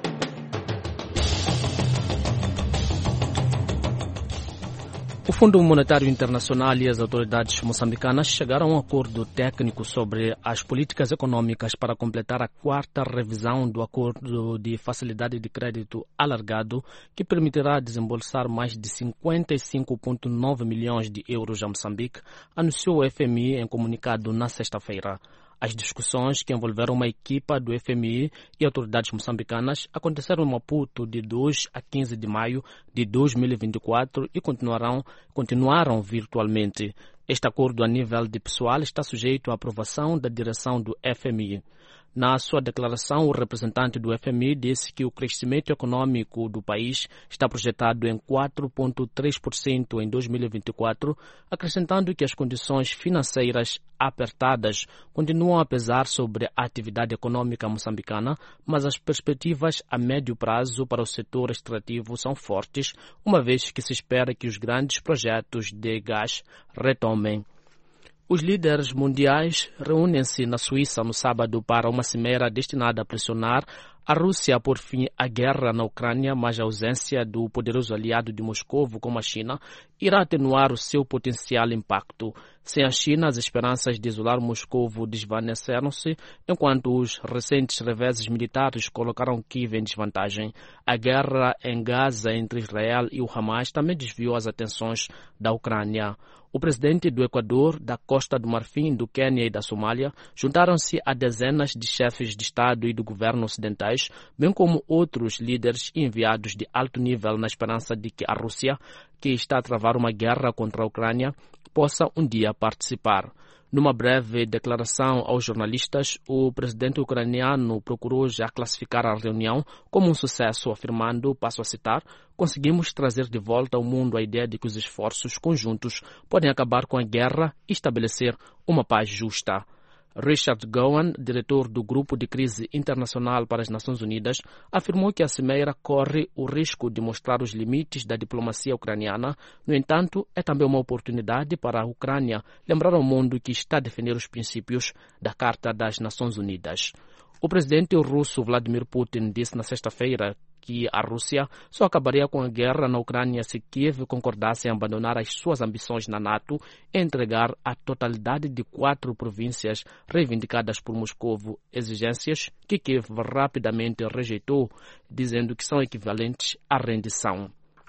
Speaker 3: O Fundo Monetário Internacional e as autoridades moçambicanas chegaram a um acordo técnico sobre as políticas econômicas para completar a quarta revisão do acordo de facilidade de crédito alargado, que permitirá desembolsar mais de cinquenta e cinco vírgula nove milhões de euros a Moçambique, anunciou o F M I em comunicado na sexta-feira. As discussões, que envolveram uma equipa do F M I e autoridades moçambicanas, aconteceram em Maputo de dois a quinze de maio de dois mil e vinte e quatro e continuarão, continuaram virtualmente. Este acordo a nível de pessoal está sujeito à aprovação da direção do F M I. Na sua declaração, o representante do F M I disse que o crescimento econômico do país está projetado em quatro vírgula três por cento em dois mil e vinte e quatro, acrescentando que as condições financeiras apertadas continuam a pesar sobre a atividade econômica moçambicana, mas as perspectivas a médio prazo para o setor extrativo são fortes, uma vez que se espera que os grandes projetos de gás retomem. Os líderes mundiais reúnem-se na Suíça no sábado para uma cimeira destinada a pressionar a Rússia a pôr fim à guerra na Ucrânia, mas a ausência do poderoso aliado de Moscou, como a China, irá atenuar o seu potencial impacto. Sem a China, as esperanças de isolar Moscou desvaneceram-se, enquanto os recentes reveses militares colocaram Kiev em desvantagem. A guerra em Gaza entre Israel e o Hamas também desviou as atenções da Ucrânia. O presidente do Equador, da Costa do Marfim, do Quênia e da Somália juntaram-se a dezenas de chefes de Estado e do governo ocidentais, bem como outros líderes e enviados de alto nível na esperança de que a Rússia, que está a travar uma guerra contra a Ucrânia, possa um dia participar. Numa breve declaração aos jornalistas, o presidente ucraniano procurou já classificar a reunião como um sucesso, afirmando, passo a citar, conseguimos trazer de volta ao mundo a ideia de que os esforços conjuntos podem acabar com a guerra e estabelecer uma paz justa. Richard Gowan, diretor do Grupo de Crise Internacional para as Nações Unidas, afirmou que a cimeira corre o risco de mostrar os limites da diplomacia ucraniana. No entanto, é também uma oportunidade para a Ucrânia lembrar ao mundo que está a defender os princípios da Carta das Nações Unidas. O presidente russo Vladimir Putin disse na sexta-feira que a Rússia só acabaria com a guerra na Ucrânia se Kiev concordasse em abandonar as suas ambições na NATO e entregar a totalidade de quatro províncias reivindicadas por Moscou, exigências que Kiev rapidamente rejeitou, dizendo que são equivalentes à rendição.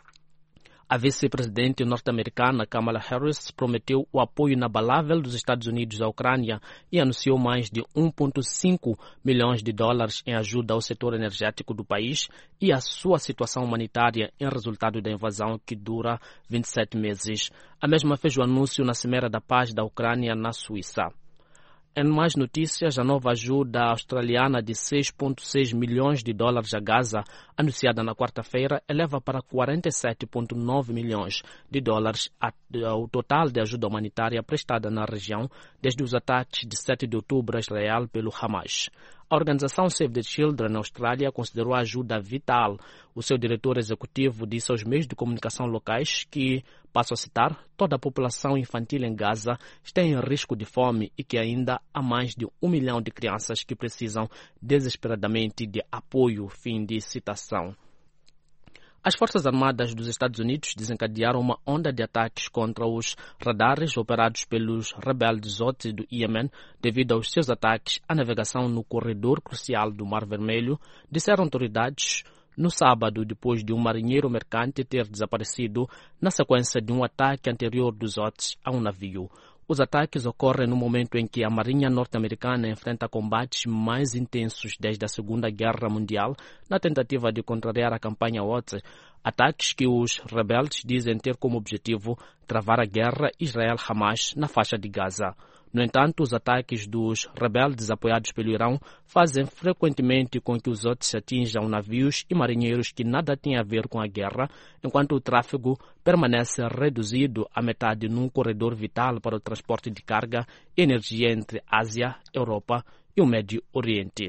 Speaker 3: A vice-presidente norte-americana Kamala Harris prometeu o apoio inabalável dos Estados Unidos à Ucrânia e anunciou mais de um vírgula cinco milhões de dólares em ajuda ao setor energético do país e à sua situação humanitária em resultado da invasão que dura vinte e sete meses. A mesma fez o anúncio na Cimeira da Paz da Ucrânia na Suíça. Em mais notícias, a nova ajuda australiana de seis vírgula seis milhões de dólares a Gaza, anunciada na quarta-feira, eleva para quarenta e sete vírgula nove milhões de dólares o total de ajuda humanitária prestada na região desde os ataques de sete de outubro a Israel pelo Hamas. A organização Save the Children na Austrália considerou a ajuda vital. O seu diretor executivo disse aos meios de comunicação locais que, passo a citar, toda a população infantil em Gaza está em risco de fome e que ainda há mais de um milhão de crianças que precisam desesperadamente de apoio. Fim de citação. As Forças Armadas dos Estados Unidos desencadearam uma onda de ataques contra os radares operados pelos rebeldes Houthi do Iêmen devido aos seus ataques à navegação no corredor crucial do Mar Vermelho, disseram autoridades no sábado, depois de um marinheiro mercante ter desaparecido na sequência de um ataque anterior dos Houthis a um navio. Os ataques ocorrem no momento em que a Marinha norte-americana enfrenta combates mais intensos desde a Segunda Guerra Mundial na tentativa de contrariar a campanha Houthi, ataques que os rebeldes dizem ter como objetivo travar a guerra Israel-Hamas na faixa de Gaza. No entanto, os ataques dos rebeldes apoiados pelo Irão fazem frequentemente com que os Houthis atinjam navios e marinheiros que nada têm a ver com a guerra, enquanto o tráfego permanece reduzido à metade num corredor vital para o transporte de carga e energia entre Ásia, Europa e o Médio Oriente.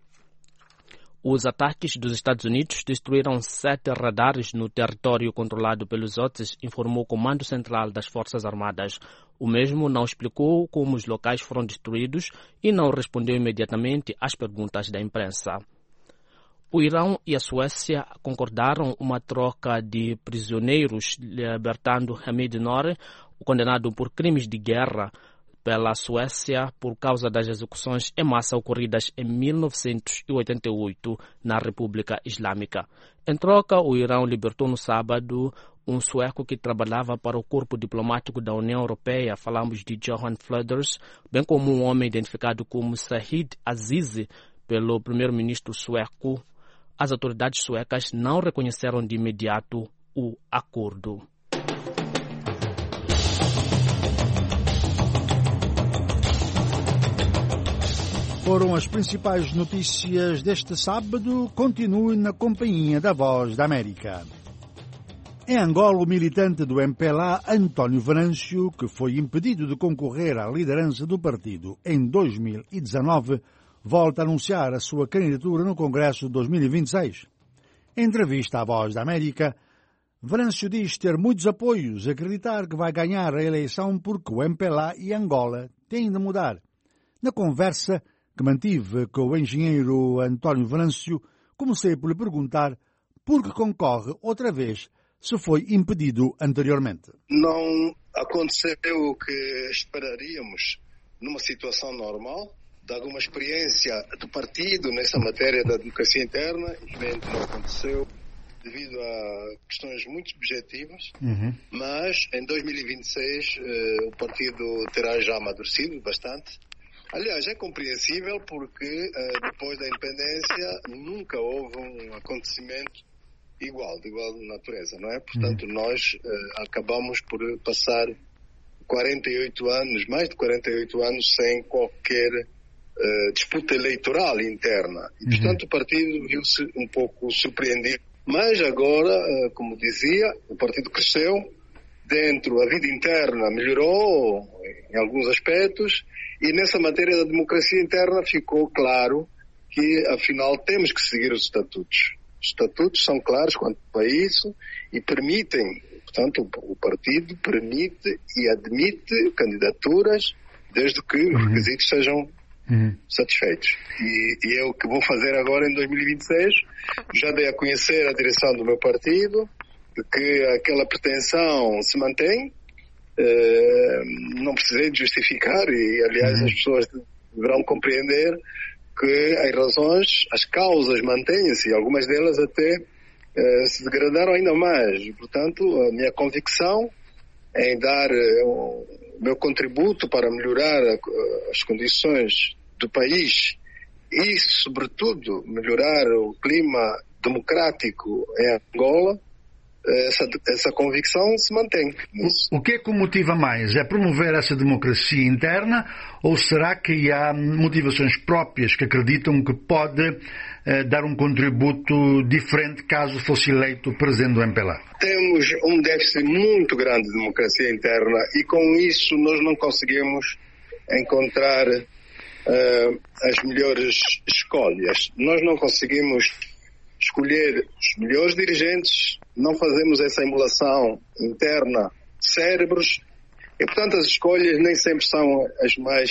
Speaker 3: Os ataques dos Estados Unidos destruíram sete radares no território controlado pelos Houthis, informou o Comando Central das Forças Armadas. O mesmo não explicou como os locais foram destruídos e não respondeu imediatamente às perguntas da imprensa. O Irão e a Suécia concordaram uma troca de prisioneiros, libertando Hamid Nouri, o condenado por crimes de guerra pela Suécia por causa das execuções em massa ocorridas em mil novecentos e oitenta e oito na República Islâmica. Em troca, o Irão libertou no sábado um sueco que trabalhava para o corpo diplomático da União Europeia, falamos de Johan Flöders, bem como um homem identificado como Sahid Azizi pelo primeiro-ministro sueco. As autoridades suecas não reconheceram de imediato o acordo.
Speaker 2: Foram as principais notícias deste sábado. Continue na companhia da Voz da América. Em Angola, o militante do M P L A, António Venâncio, que foi impedido de concorrer à liderança do partido em dois mil e dezanove, volta a anunciar a sua candidatura no Congresso de dois mil e vinte e seis. Em entrevista à Voz da América, Venâncio diz ter muitos apoios e acreditar que vai ganhar a eleição porque o M P L A e Angola têm de mudar. Na conversa que mantive com o engenheiro António Venâncio, comecei por lhe perguntar por que concorre outra vez se foi impedido anteriormente.
Speaker 12: Não aconteceu o que esperaríamos numa situação normal, de alguma experiência do partido nessa matéria da democracia interna. Infelizmente não aconteceu devido a questões muito subjetivas, uhum. Mas em dois mil e vinte e seis eh, o partido terá já amadurecido bastante. Aliás, é compreensível porque uh, depois da independência nunca houve um acontecimento igual, de igual natureza, não é? Portanto, uhum. nós uh, acabamos por passar quarenta e oito anos, mais de quarenta e oito anos, sem qualquer uh, disputa eleitoral interna. E, portanto, uhum. o partido viu-se um pouco surpreendido. Mas agora, uh, como dizia, o partido cresceu, dentro a vida interna melhorou em alguns aspectos, e nessa matéria da democracia interna ficou claro que, afinal, temos que seguir os estatutos. Os estatutos são claros quanto a isso e permitem, portanto, o partido permite e admite candidaturas desde que uhum. os requisitos sejam uhum. satisfeitos. E, e é o que vou fazer agora em dois mil e vinte e seis. Já dei a conhecer a direção do meu partido que aquela pretensão se mantém. Uh, não precisei de justificar e, aliás, uhum. as pessoas deverão compreender que as razões, as causas mantêm-se e algumas delas até uh, se degradaram ainda mais. Portanto, a minha convicção em dar uh, o meu contributo para melhorar uh, as condições do país e, sobretudo, melhorar o clima democrático em Angola essa, essa convicção se mantém.
Speaker 2: O, o que é que o motiva mais? É promover essa democracia interna ou será que há motivações próprias que acreditam que pode eh, dar um contributo diferente caso fosse eleito o presidente do M P L A?
Speaker 12: Temos um déficit muito grande de democracia interna e com isso nós não conseguimos encontrar uh, as melhores escolhas. Nós não conseguimos escolher os melhores dirigentes, não fazemos essa emulação interna de cérebros e, portanto, as escolhas nem sempre são as mais,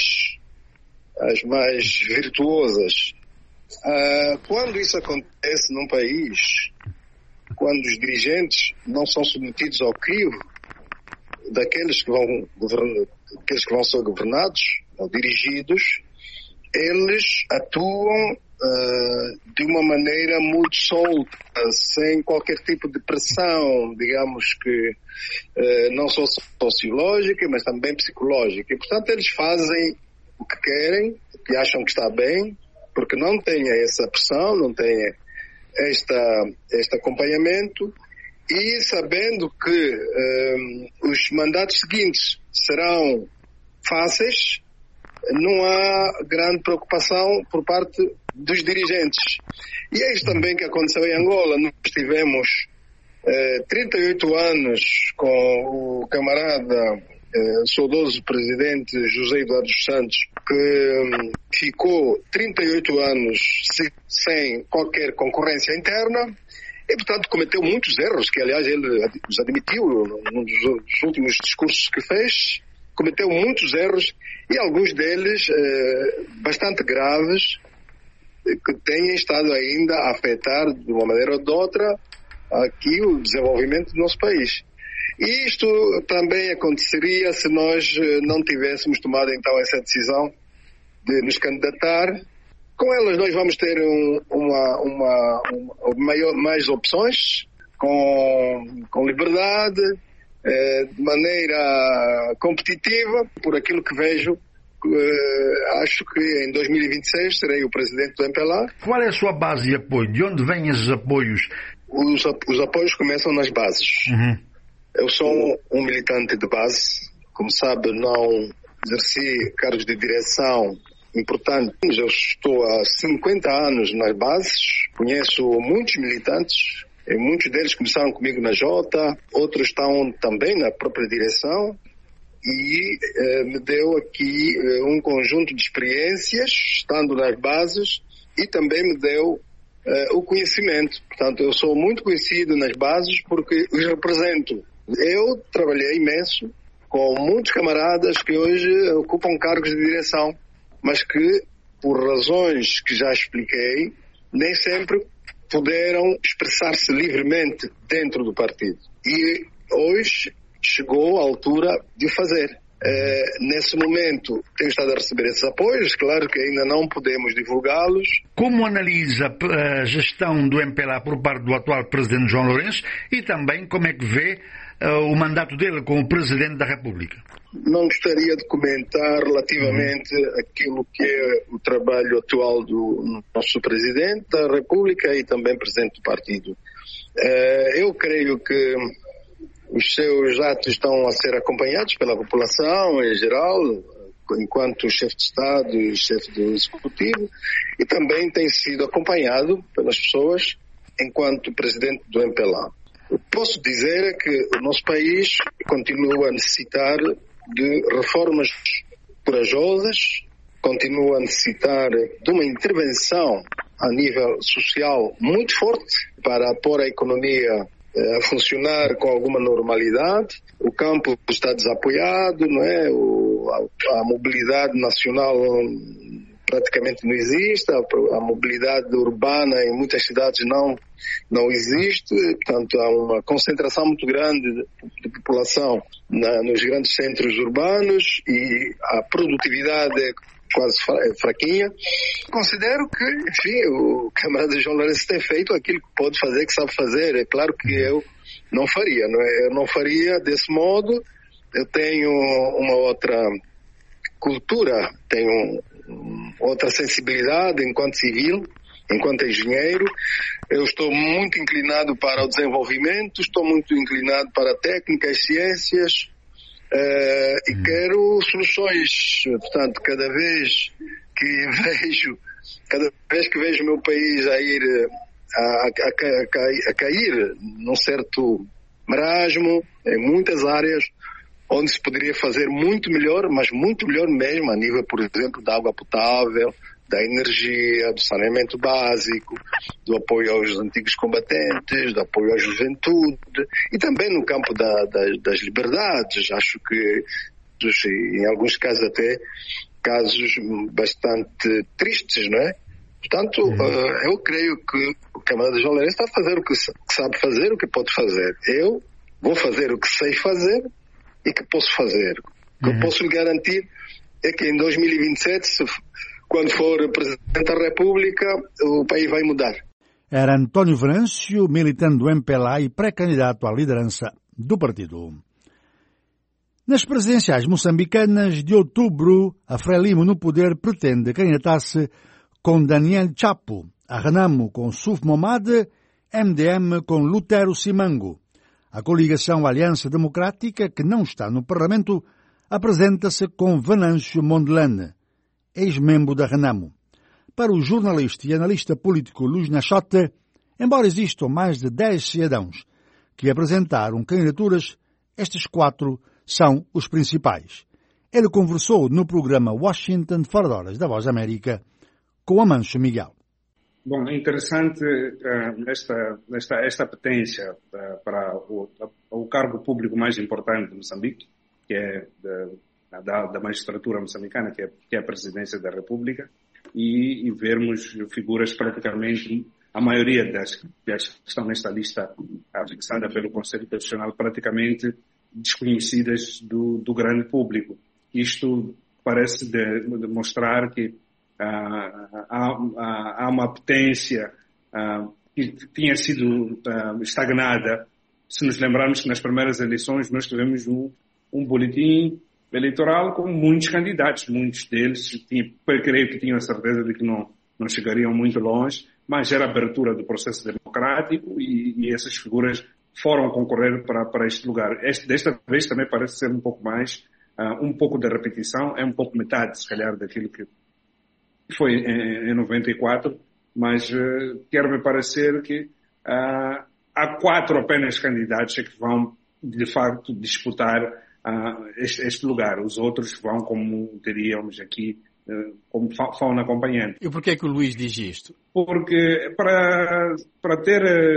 Speaker 12: as mais virtuosas. Uh, quando isso acontece num país, quando os dirigentes não são submetidos ao crivo daqueles que vão, governar, daqueles que vão ser governados ou dirigidos, eles atuam Uh, de uma maneira muito solta, sem qualquer tipo de pressão, digamos que uh, não só sociológica, mas também psicológica. E, portanto, eles fazem o que querem, o que acham que está bem, porque não têm essa pressão, não têm esta, este acompanhamento, e sabendo que uh, os mandatos seguintes serão fáceis, não há grande preocupação por parte dos dirigentes. E é isso também que aconteceu em Angola. Nós tivemos eh, trinta e oito anos com o camarada eh, saudoso presidente José Eduardo dos Santos, que hum, ficou trinta e oito anos se, sem qualquer concorrência interna e, portanto, cometeu muitos erros, que aliás ele os admitiu num dos últimos discursos que fez. Cometeu muitos erros e alguns deles eh, bastante graves, que têm estado ainda a afetar de uma maneira ou de outra aqui o desenvolvimento do nosso país. E isto também aconteceria se nós não tivéssemos tomado então essa decisão de nos candidatar. Com elas nós vamos ter um, uma, uma, uma maior, mais opções, com, com liberdade, de maneira competitiva. Por aquilo que vejo, acho que em dois mil e vinte e seis serei o presidente do M P L A.
Speaker 2: Qual é a sua base de apoio? De onde vêm esses apoios?
Speaker 12: Os, os apoios começam nas bases. Uhum. Eu sou um, um militante de base. Como sabe, não exerci cargos de direção importantes. Eu estou há cinquenta anos nas bases. Conheço muitos militantes. E muitos deles começaram comigo na Jota, outros estão também na própria direção e eh, me deu aqui eh, um conjunto de experiências, estando nas bases, e também me deu eh, o conhecimento. Portanto, eu sou muito conhecido nas bases porque os represento. Eu trabalhei imenso com muitos camaradas que hoje ocupam cargos de direção, mas que, por razões que já expliquei, nem sempre puderam expressar-se livremente dentro do partido. E hoje chegou a altura de o fazer. É, nesse momento tenho estado a receber esses apoios, claro que ainda não podemos divulgá-los.
Speaker 2: Como analisa a gestão do M P L A por parte do atual presidente João Lourenço e também como é que vê uh, o mandato dele como presidente da República?
Speaker 12: Não gostaria de comentar relativamente uhum. aquilo que é o trabalho atual do nosso Presidente da República e também Presidente do Partido. Eu creio que os seus atos estão a ser acompanhados pela população em geral, enquanto chefe de Estado e chefe do Executivo, e também tem sido acompanhado pelas pessoas enquanto Presidente do M P L A. Eu posso dizer que o nosso país continua a necessitar de reformas corajosas, continua a necessitar de uma intervenção a nível social muito forte para pôr a economia eh, a funcionar com alguma normalidade. O campo está desapoiado, não é? O, a, a mobilidade nacional praticamente não existe, a, a mobilidade urbana em muitas cidades não, não existe, portanto há uma concentração muito grande de, de população na, nos grandes centros urbanos e a produtividade é quase fraquinha. Considero que, enfim, o camarada João Lourenço tem feito aquilo que pode fazer, que sabe fazer. É claro que eu não faria, não é? Eu não faria desse modo. Eu tenho uma outra cultura, tenho outra sensibilidade enquanto civil enquanto engenheiro, eu estou muito inclinado para o desenvolvimento, estou muito inclinado para a técnica e ciências, uh, e quero soluções. Portanto, cada vez que vejo, cada vez que vejo o meu país a ir a, a, a, a cair num certo marasmo, em muitas áreas, onde se poderia fazer muito melhor, mas muito melhor mesmo, a nível, por exemplo, da água potável, da energia, do saneamento básico, do apoio aos antigos combatentes, do apoio à juventude, e também no campo da, da, das liberdades. Acho que, em alguns casos até, casos bastante tristes, não é? Portanto, uhum. uh, eu creio que o camarada João Lourenço está a fazer o que sabe fazer, o que pode fazer. Eu vou fazer o que sei fazer e que posso fazer. O que uhum. eu posso lhe garantir é que em dois mil e vinte e sete, se, quando for Presidente da República, o país vai mudar.
Speaker 2: Era António Venâncio, militante do M P L A e pré-candidato à liderança do partido. Nas presidenciais moçambicanas de outubro, a Frelimo no poder pretende candidatar-se com Daniel Chapo, a Renamo com Suf Momad, M D M com Lutero Simango. A coligação Aliança Democrática, que não está no Parlamento, apresenta-se com Venâncio Mondelane, ex-membro da Renamo. Para o jornalista e analista político Luís Nachote, embora existam mais de dez cidadãos que apresentaram candidaturas, estes quatro são os principais. Ele conversou no programa Washington Fora de Horas da Voz da América com Amancio Miguel.
Speaker 13: Bom, é interessante uh, esta, esta, esta apetência uh, para o, o cargo público mais importante de Moçambique, que é de, da, da magistratura moçambicana, que é, que é a Presidência da República, e, e vermos figuras praticamente, a maioria das, das que estão nesta lista uh, fixada pelo Conselho Constitucional, praticamente desconhecidas do, do grande público. Isto parece de, de mostrar que Uh, há, há, há uma apetência uh, que tinha sido uh, estagnada. Se nos lembrarmos que nas primeiras eleições nós tivemos um, um boletim eleitoral com muitos candidatos, muitos deles, tinha, eu creio que tinham a certeza de que não, não chegariam muito longe, mas era a abertura do processo democrático e, e essas figuras foram concorrer para, para este lugar. Este, desta vez também parece ser um pouco mais, uh, um pouco de repetição, é um pouco metade, se calhar, daquilo que foi em, em noventa e quatro, mas uh, quer-me parecer que uh, há quatro apenas candidatos que vão, de facto, disputar uh, este, este lugar. Os outros vão, como diríamos aqui, uh, como fauna acompanhante.
Speaker 14: E por que é que o Luís diz isto?
Speaker 13: Porque para, para ter,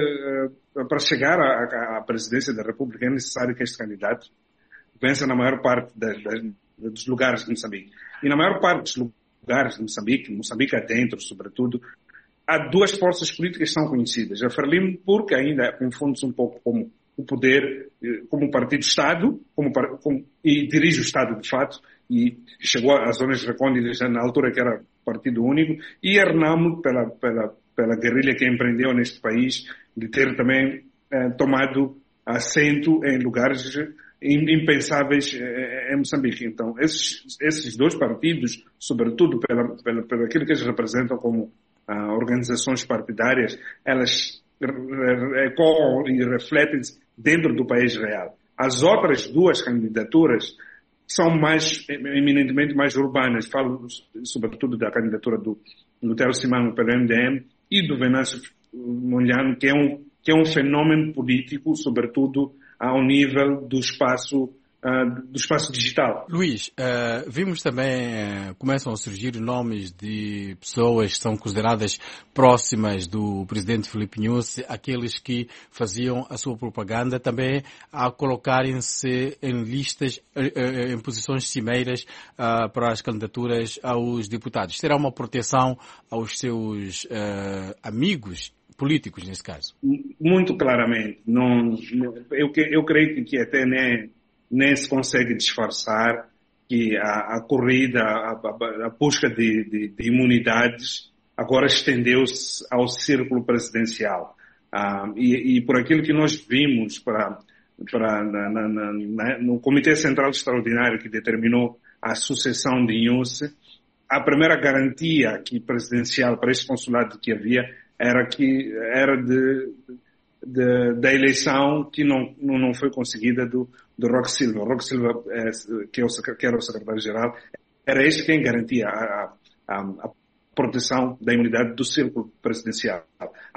Speaker 13: uh, para chegar à, à presidência da República é necessário que este candidato vença na maior parte das, das, dos lugares de Moçambique. E na maior parte dos lugares lugares de Moçambique, Moçambique adentro, sobretudo, há duas forças políticas que são conhecidas. A Frelimo, porque ainda confunde-se um pouco como o poder, como um partido-Estado, como, como, e dirige o Estado de fato, e chegou às zonas recônditas na altura que era partido único, e a Renamo, pela, pela, pela guerrilha que empreendeu neste país, de ter também eh, tomado assento em lugares impensáveis em Moçambique. Então, esses, esses dois partidos, sobretudo pela, pela, pelo aquilo que eles representam como ah, organizações partidárias, elas ecoam e refletem-se dentro do país real. As outras duas candidaturas são mais, eminentemente mais urbanas. Falo sobretudo da candidatura do Lutero Simango pelo M D M e do Venâncio Mondelane, que é um, que é um fenômeno político, sobretudo ao nível do espaço, uh, do espaço digital.
Speaker 14: Luís, uh, vimos também, uh, começam a surgir nomes de pessoas que são consideradas próximas do presidente Filipe Nyusi, aqueles que faziam a sua propaganda, também a colocarem-se em listas, uh, em posições cimeiras uh, para as candidaturas aos deputados. Será uma proteção aos seus uh, amigos políticos, nesse caso?
Speaker 13: Muito claramente. Não, eu, eu creio que até nem, nem se consegue disfarçar que a, a corrida, a, a, a busca de, de, de imunidades agora estendeu-se ao círculo presidencial. Ah, e, e por aquilo que nós vimos para, para, na, na, na, no Comitê Central Extraordinário que determinou a sucessão de Nyusi, a primeira garantia que presidencial para esse consulado que havia era que era de, de da eleição que não não, não foi conseguida do do Roque Silva. O Roque Silva, é, que, é o, que era o secretário-geral, era este quem garantia a, a, a proteção da imunidade do círculo presidencial.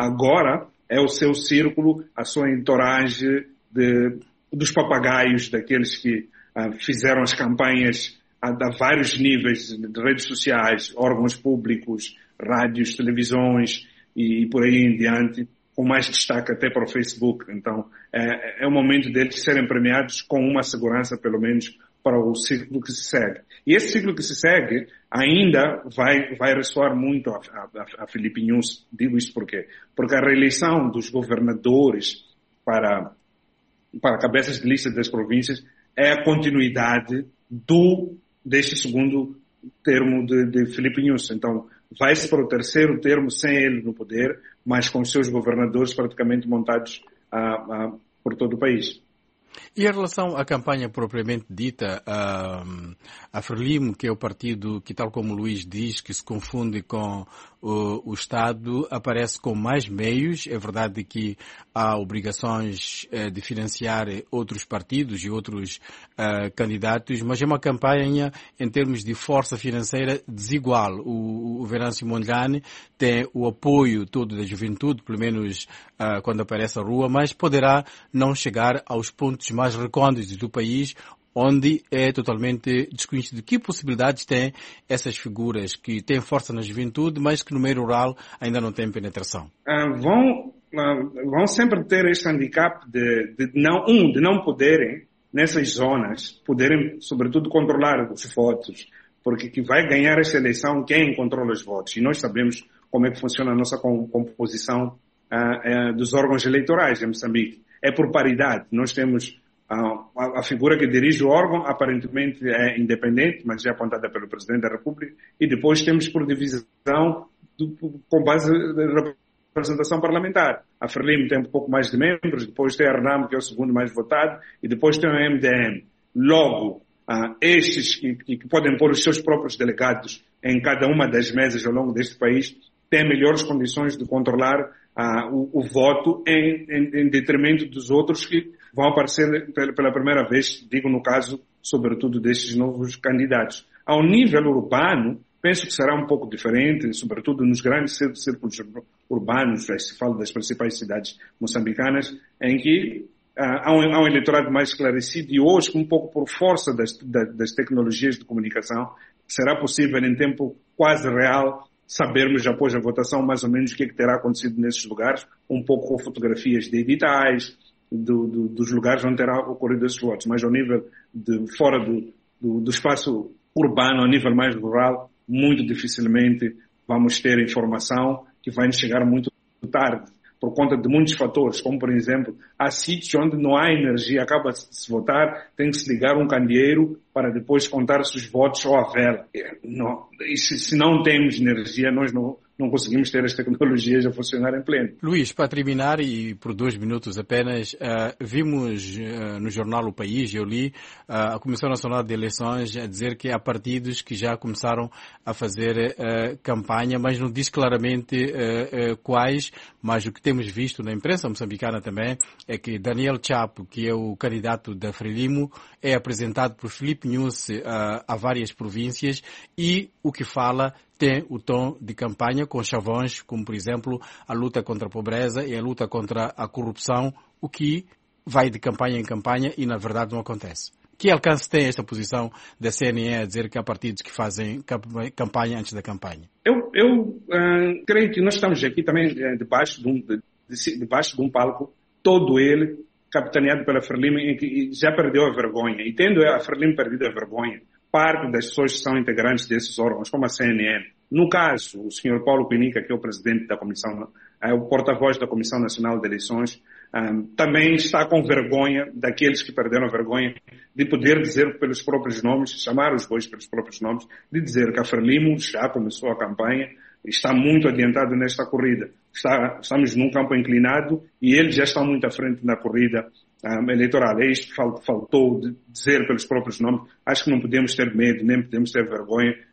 Speaker 13: Agora é o seu círculo, a sua entourage de, dos papagaios, daqueles que uh, fizeram as campanhas a, a vários níveis de redes sociais, órgãos públicos, rádios, televisões e, e por aí em diante, com mais destaque até para o Facebook. Então, é, é o momento deles serem premiados com uma segurança, pelo menos, para o ciclo que se segue. E esse ciclo que se segue ainda vai, vai ressoar muito a, a, a Filipe Nunes. Digo isto por quê? Porque a reeleição dos governadores para, para cabeças de lista das províncias é a continuidade do, deste segundo termo de, de Filipe Nunes. Então, vai-se para o terceiro termo sem ele no poder, mas com os seus governadores praticamente montados uh, uh, por todo o país.
Speaker 14: E em relação à campanha propriamente dita, a, a Frelimo, que é o partido que, tal como o Luís diz, que se confunde com o, o Estado, aparece com mais meios. É verdade que há obrigações eh, de financiar outros partidos e outros uh, candidatos, mas é uma campanha em termos de força financeira desigual. O, o Venâncio Mondlane tem o apoio todo da juventude, pelo menos uh, quando aparece à rua, mas poderá não chegar aos pontos mais recônditos do país, onde é totalmente desconhecido. Que possibilidades têm essas figuras que têm força na juventude, mas que no meio rural ainda não têm penetração?
Speaker 13: Uh, vão, uh, vão sempre ter este handicap de, de não, um, de não poderem, nessas zonas, poderem, sobretudo, controlar os votos, porque que vai ganhar essa eleição quem controla os votos. E nós sabemos como é que funciona a nossa composição uh, uh, dos órgãos eleitorais em Moçambique. É por paridade. Nós temos uh, a, a figura que dirige o órgão, aparentemente é independente, mas é apontada pelo Presidente da República, e depois temos por divisão do, com base na representação parlamentar. A Frelimo tem um pouco mais de membros, depois tem a RENAM, que é o segundo mais votado, e depois tem o M D M. Logo, uh, estes que, que podem pôr os seus próprios delegados em cada uma das mesas ao longo deste país, têm melhores condições de controlar Uh, o, o voto em, em, em detrimento dos outros que vão aparecer pela, pela primeira vez, digo no caso, sobretudo, destes novos candidatos. Ao nível urbano, penso que será um pouco diferente, sobretudo nos grandes círculos urbanos, se fala das principais cidades moçambicanas, em que uh, há, um, há um eleitorado mais esclarecido e hoje, um pouco por força das, das tecnologias de comunicação, será possível em tempo quase real sabermos após a votação mais ou menos o que, é que terá acontecido nesses lugares, um pouco com fotografias de editais, do, do, dos lugares onde terá ocorrido esses votos, mas ao nível de fora do, do, do espaço urbano, ao nível mais rural, muito dificilmente vamos ter informação que vai nos chegar muito tarde, por conta de muitos fatores, como por exemplo, há sítios onde não há energia, acaba de se votar, tem que se ligar um candeeiro para depois contar-se os votos ou a vela. Não, e se, se não temos energia, nós não, não conseguimos ter as tecnologias a funcionar em pleno.
Speaker 14: Luís, para terminar, e por dois minutos apenas, uh, vimos uh, no jornal O País, eu li, uh, a Comissão Nacional de Eleições a dizer que há partidos que já começaram a fazer uh, campanha, mas não diz claramente uh, uh, quais, mas o que temos visto na imprensa moçambicana também é que Daniel Chapo, que é o candidato da Frelimo, é apresentado por Filipe Nunes uh, a várias províncias e o que fala tem o tom de campanha com chavões, como por exemplo a luta contra a pobreza e a luta contra a corrupção, o que vai de campanha em campanha e na verdade não acontece. Que alcance tem esta posição da C N E a dizer que há partidos que fazem campanha antes da campanha?
Speaker 13: Eu, eu uh, creio que nós estamos aqui também uh, debaixo, de um, de, de, debaixo de um palco, todo ele capitaneado pela Frelimo, em que já perdeu a vergonha. E tendo a Frelimo perdido a vergonha, parte das pessoas que são integrantes desses órgãos, como a C N E, no caso, o senhor Paulo Pinica, que é o presidente da Comissão, é o porta-voz da Comissão Nacional de Eleições, um, também está com vergonha daqueles que perderam a vergonha de poder dizer pelos próprios nomes, chamar os bois pelos próprios nomes, de dizer que a Frelimo já começou a campanha, está muito adiantado nesta corrida. Está, estamos num campo inclinado e eles já estão muito à frente na corrida um, eleitoral. É isto que faltou de dizer pelos próprios nomes. Acho que não podemos ter medo, nem podemos ter vergonha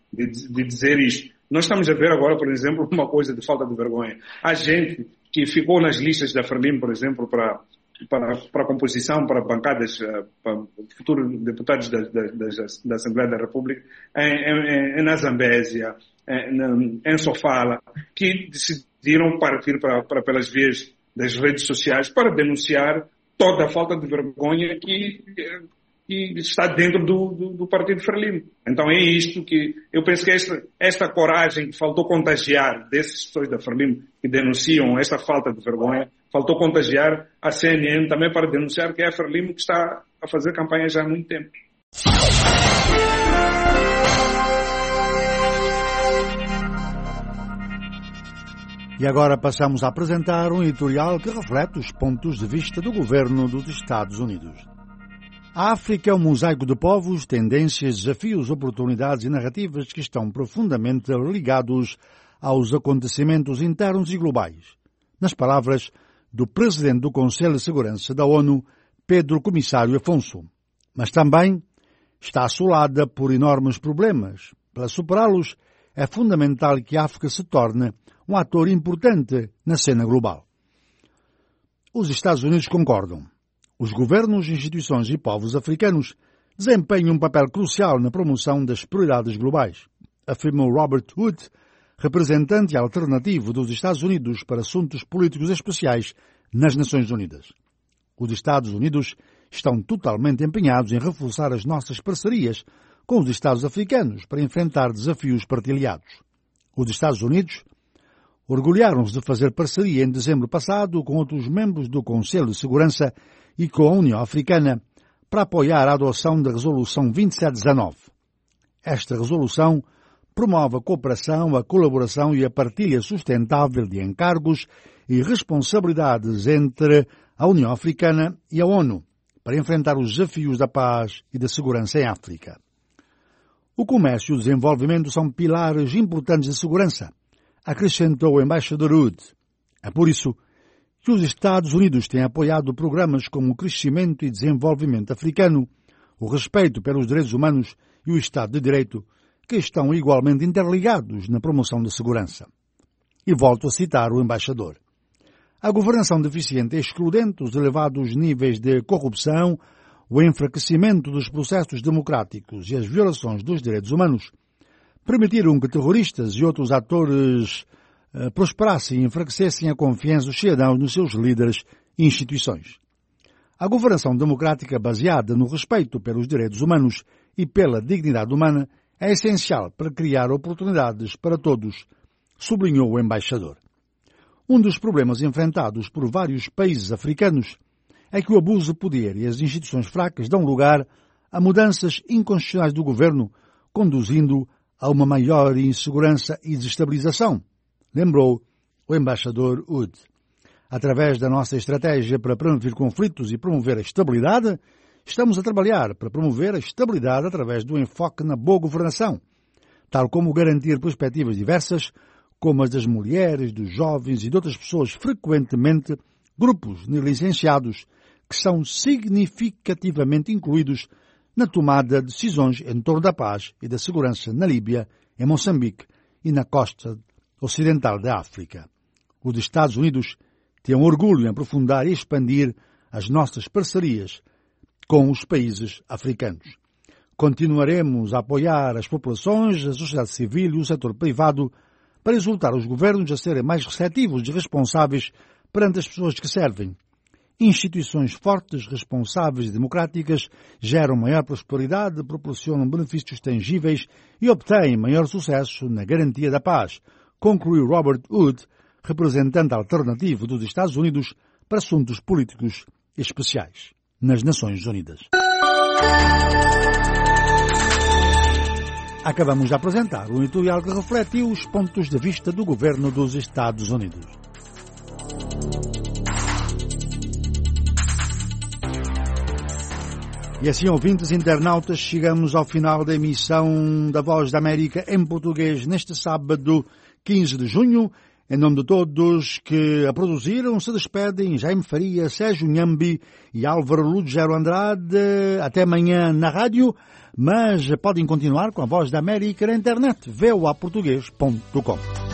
Speaker 13: de, de dizer isto. Nós estamos a ver agora, por exemplo, uma coisa de falta de vergonha. Há gente que ficou nas listas da Frelimo, por exemplo, para, para, para a composição, para bancadas, para futuros deputados da, da, da, da Assembleia da República, em, em, na Zambésia, em, em Sofala, que decidiram partir para, para, pelas vias das redes sociais para denunciar toda a falta de vergonha que, que está dentro do, do, do Partido Frelimo. Então é isto que eu penso que esta, esta coragem que faltou contagiar desses pessoas da Frelimo que denunciam esta falta de vergonha, faltou contagiar a C N N também para denunciar que é a Frelimo que está a fazer campanha já há muito tempo.
Speaker 2: E agora passamos a apresentar um editorial que reflete os pontos de vista do governo dos Estados Unidos. A África é um mosaico de povos, tendências, desafios, oportunidades e narrativas que estão profundamente ligados aos acontecimentos internos e globais. Nas palavras do presidente do Conselho de Segurança da ONU, Pedro Comissário Afonso. Mas também está assolada por enormes problemas. Para superá-los, é fundamental que a África se torne um ator importante na cena global. Os Estados Unidos concordam. Os governos, instituições e povos africanos desempenham um papel crucial na promoção das prioridades globais, afirmou Robert Wood, representante alternativo dos Estados Unidos para assuntos políticos especiais nas Nações Unidas. Os Estados Unidos estão totalmente empenhados em reforçar as nossas parcerias com os Estados africanos para enfrentar desafios partilhados. Os Estados Unidos orgulharam-se de fazer parceria em dezembro passado com outros membros do Conselho de Segurança e com a União Africana para apoiar a adoção da Resolução vinte e sete dezanove. Esta resolução promove a cooperação, a colaboração e a partilha sustentável de encargos e responsabilidades entre a União Africana e a ONU para enfrentar os desafios da paz e da segurança em África. O comércio e o desenvolvimento são pilares importantes de segurança, acrescentou o embaixador Wood. É por isso que os Estados Unidos têm apoiado programas como o crescimento e desenvolvimento africano, o respeito pelos direitos humanos e o Estado de Direito, que estão igualmente interligados na promoção da segurança. E volto a citar o embaixador. A governação deficiente e excludente, os elevados níveis de corrupção, o enfraquecimento dos processos democráticos e as violações dos direitos humanos permitiram que terroristas e outros atores uh, prosperassem e enfraquecessem a confiança dos cidadãos nos seus líderes e instituições. A governação democrática baseada no respeito pelos direitos humanos e pela dignidade humana é essencial para criar oportunidades para todos, sublinhou o embaixador. Um dos problemas enfrentados por vários países africanos é que o abuso de poder e as instituições fracas dão lugar a mudanças inconstitucionais do governo, conduzindo a uma maior insegurança e desestabilização, lembrou o embaixador Wood. Através da nossa estratégia para prevenir conflitos e promover a estabilidade, estamos a trabalhar para promover a estabilidade através do enfoque na boa governação, tal como garantir perspectivas diversas, como as das mulheres, dos jovens e de outras pessoas, frequentemente grupos licenciados, que são significativamente incluídos na tomada de decisões em torno da paz e da segurança na Líbia, em Moçambique e na costa ocidental da África. Os Estados Unidos têm orgulho em aprofundar e expandir as nossas parcerias com os países africanos. Continuaremos a apoiar as populações, a sociedade civil e o setor privado para exortar os governos a serem mais receptivos e responsáveis perante as pessoas que servem. Instituições fortes, responsáveis e democráticas geram maior prosperidade, proporcionam benefícios tangíveis e obtêm maior sucesso na garantia da paz, concluiu Robert Wood, representante alternativo dos Estados Unidos para assuntos políticos especiais nas Nações Unidas. Acabamos de apresentar um editorial que reflete os pontos de vista do governo dos Estados Unidos. E assim, ouvintes internautas, chegamos ao final da emissão da Voz da América em português neste sábado, quinze de junho. Em nome de todos que a produziram, se despedem Jaime Faria, Sérgio Nhambi e Álvaro Lugero Andrade. Até amanhã na rádio, mas podem continuar com a Voz da América na internet, v o a português ponto com.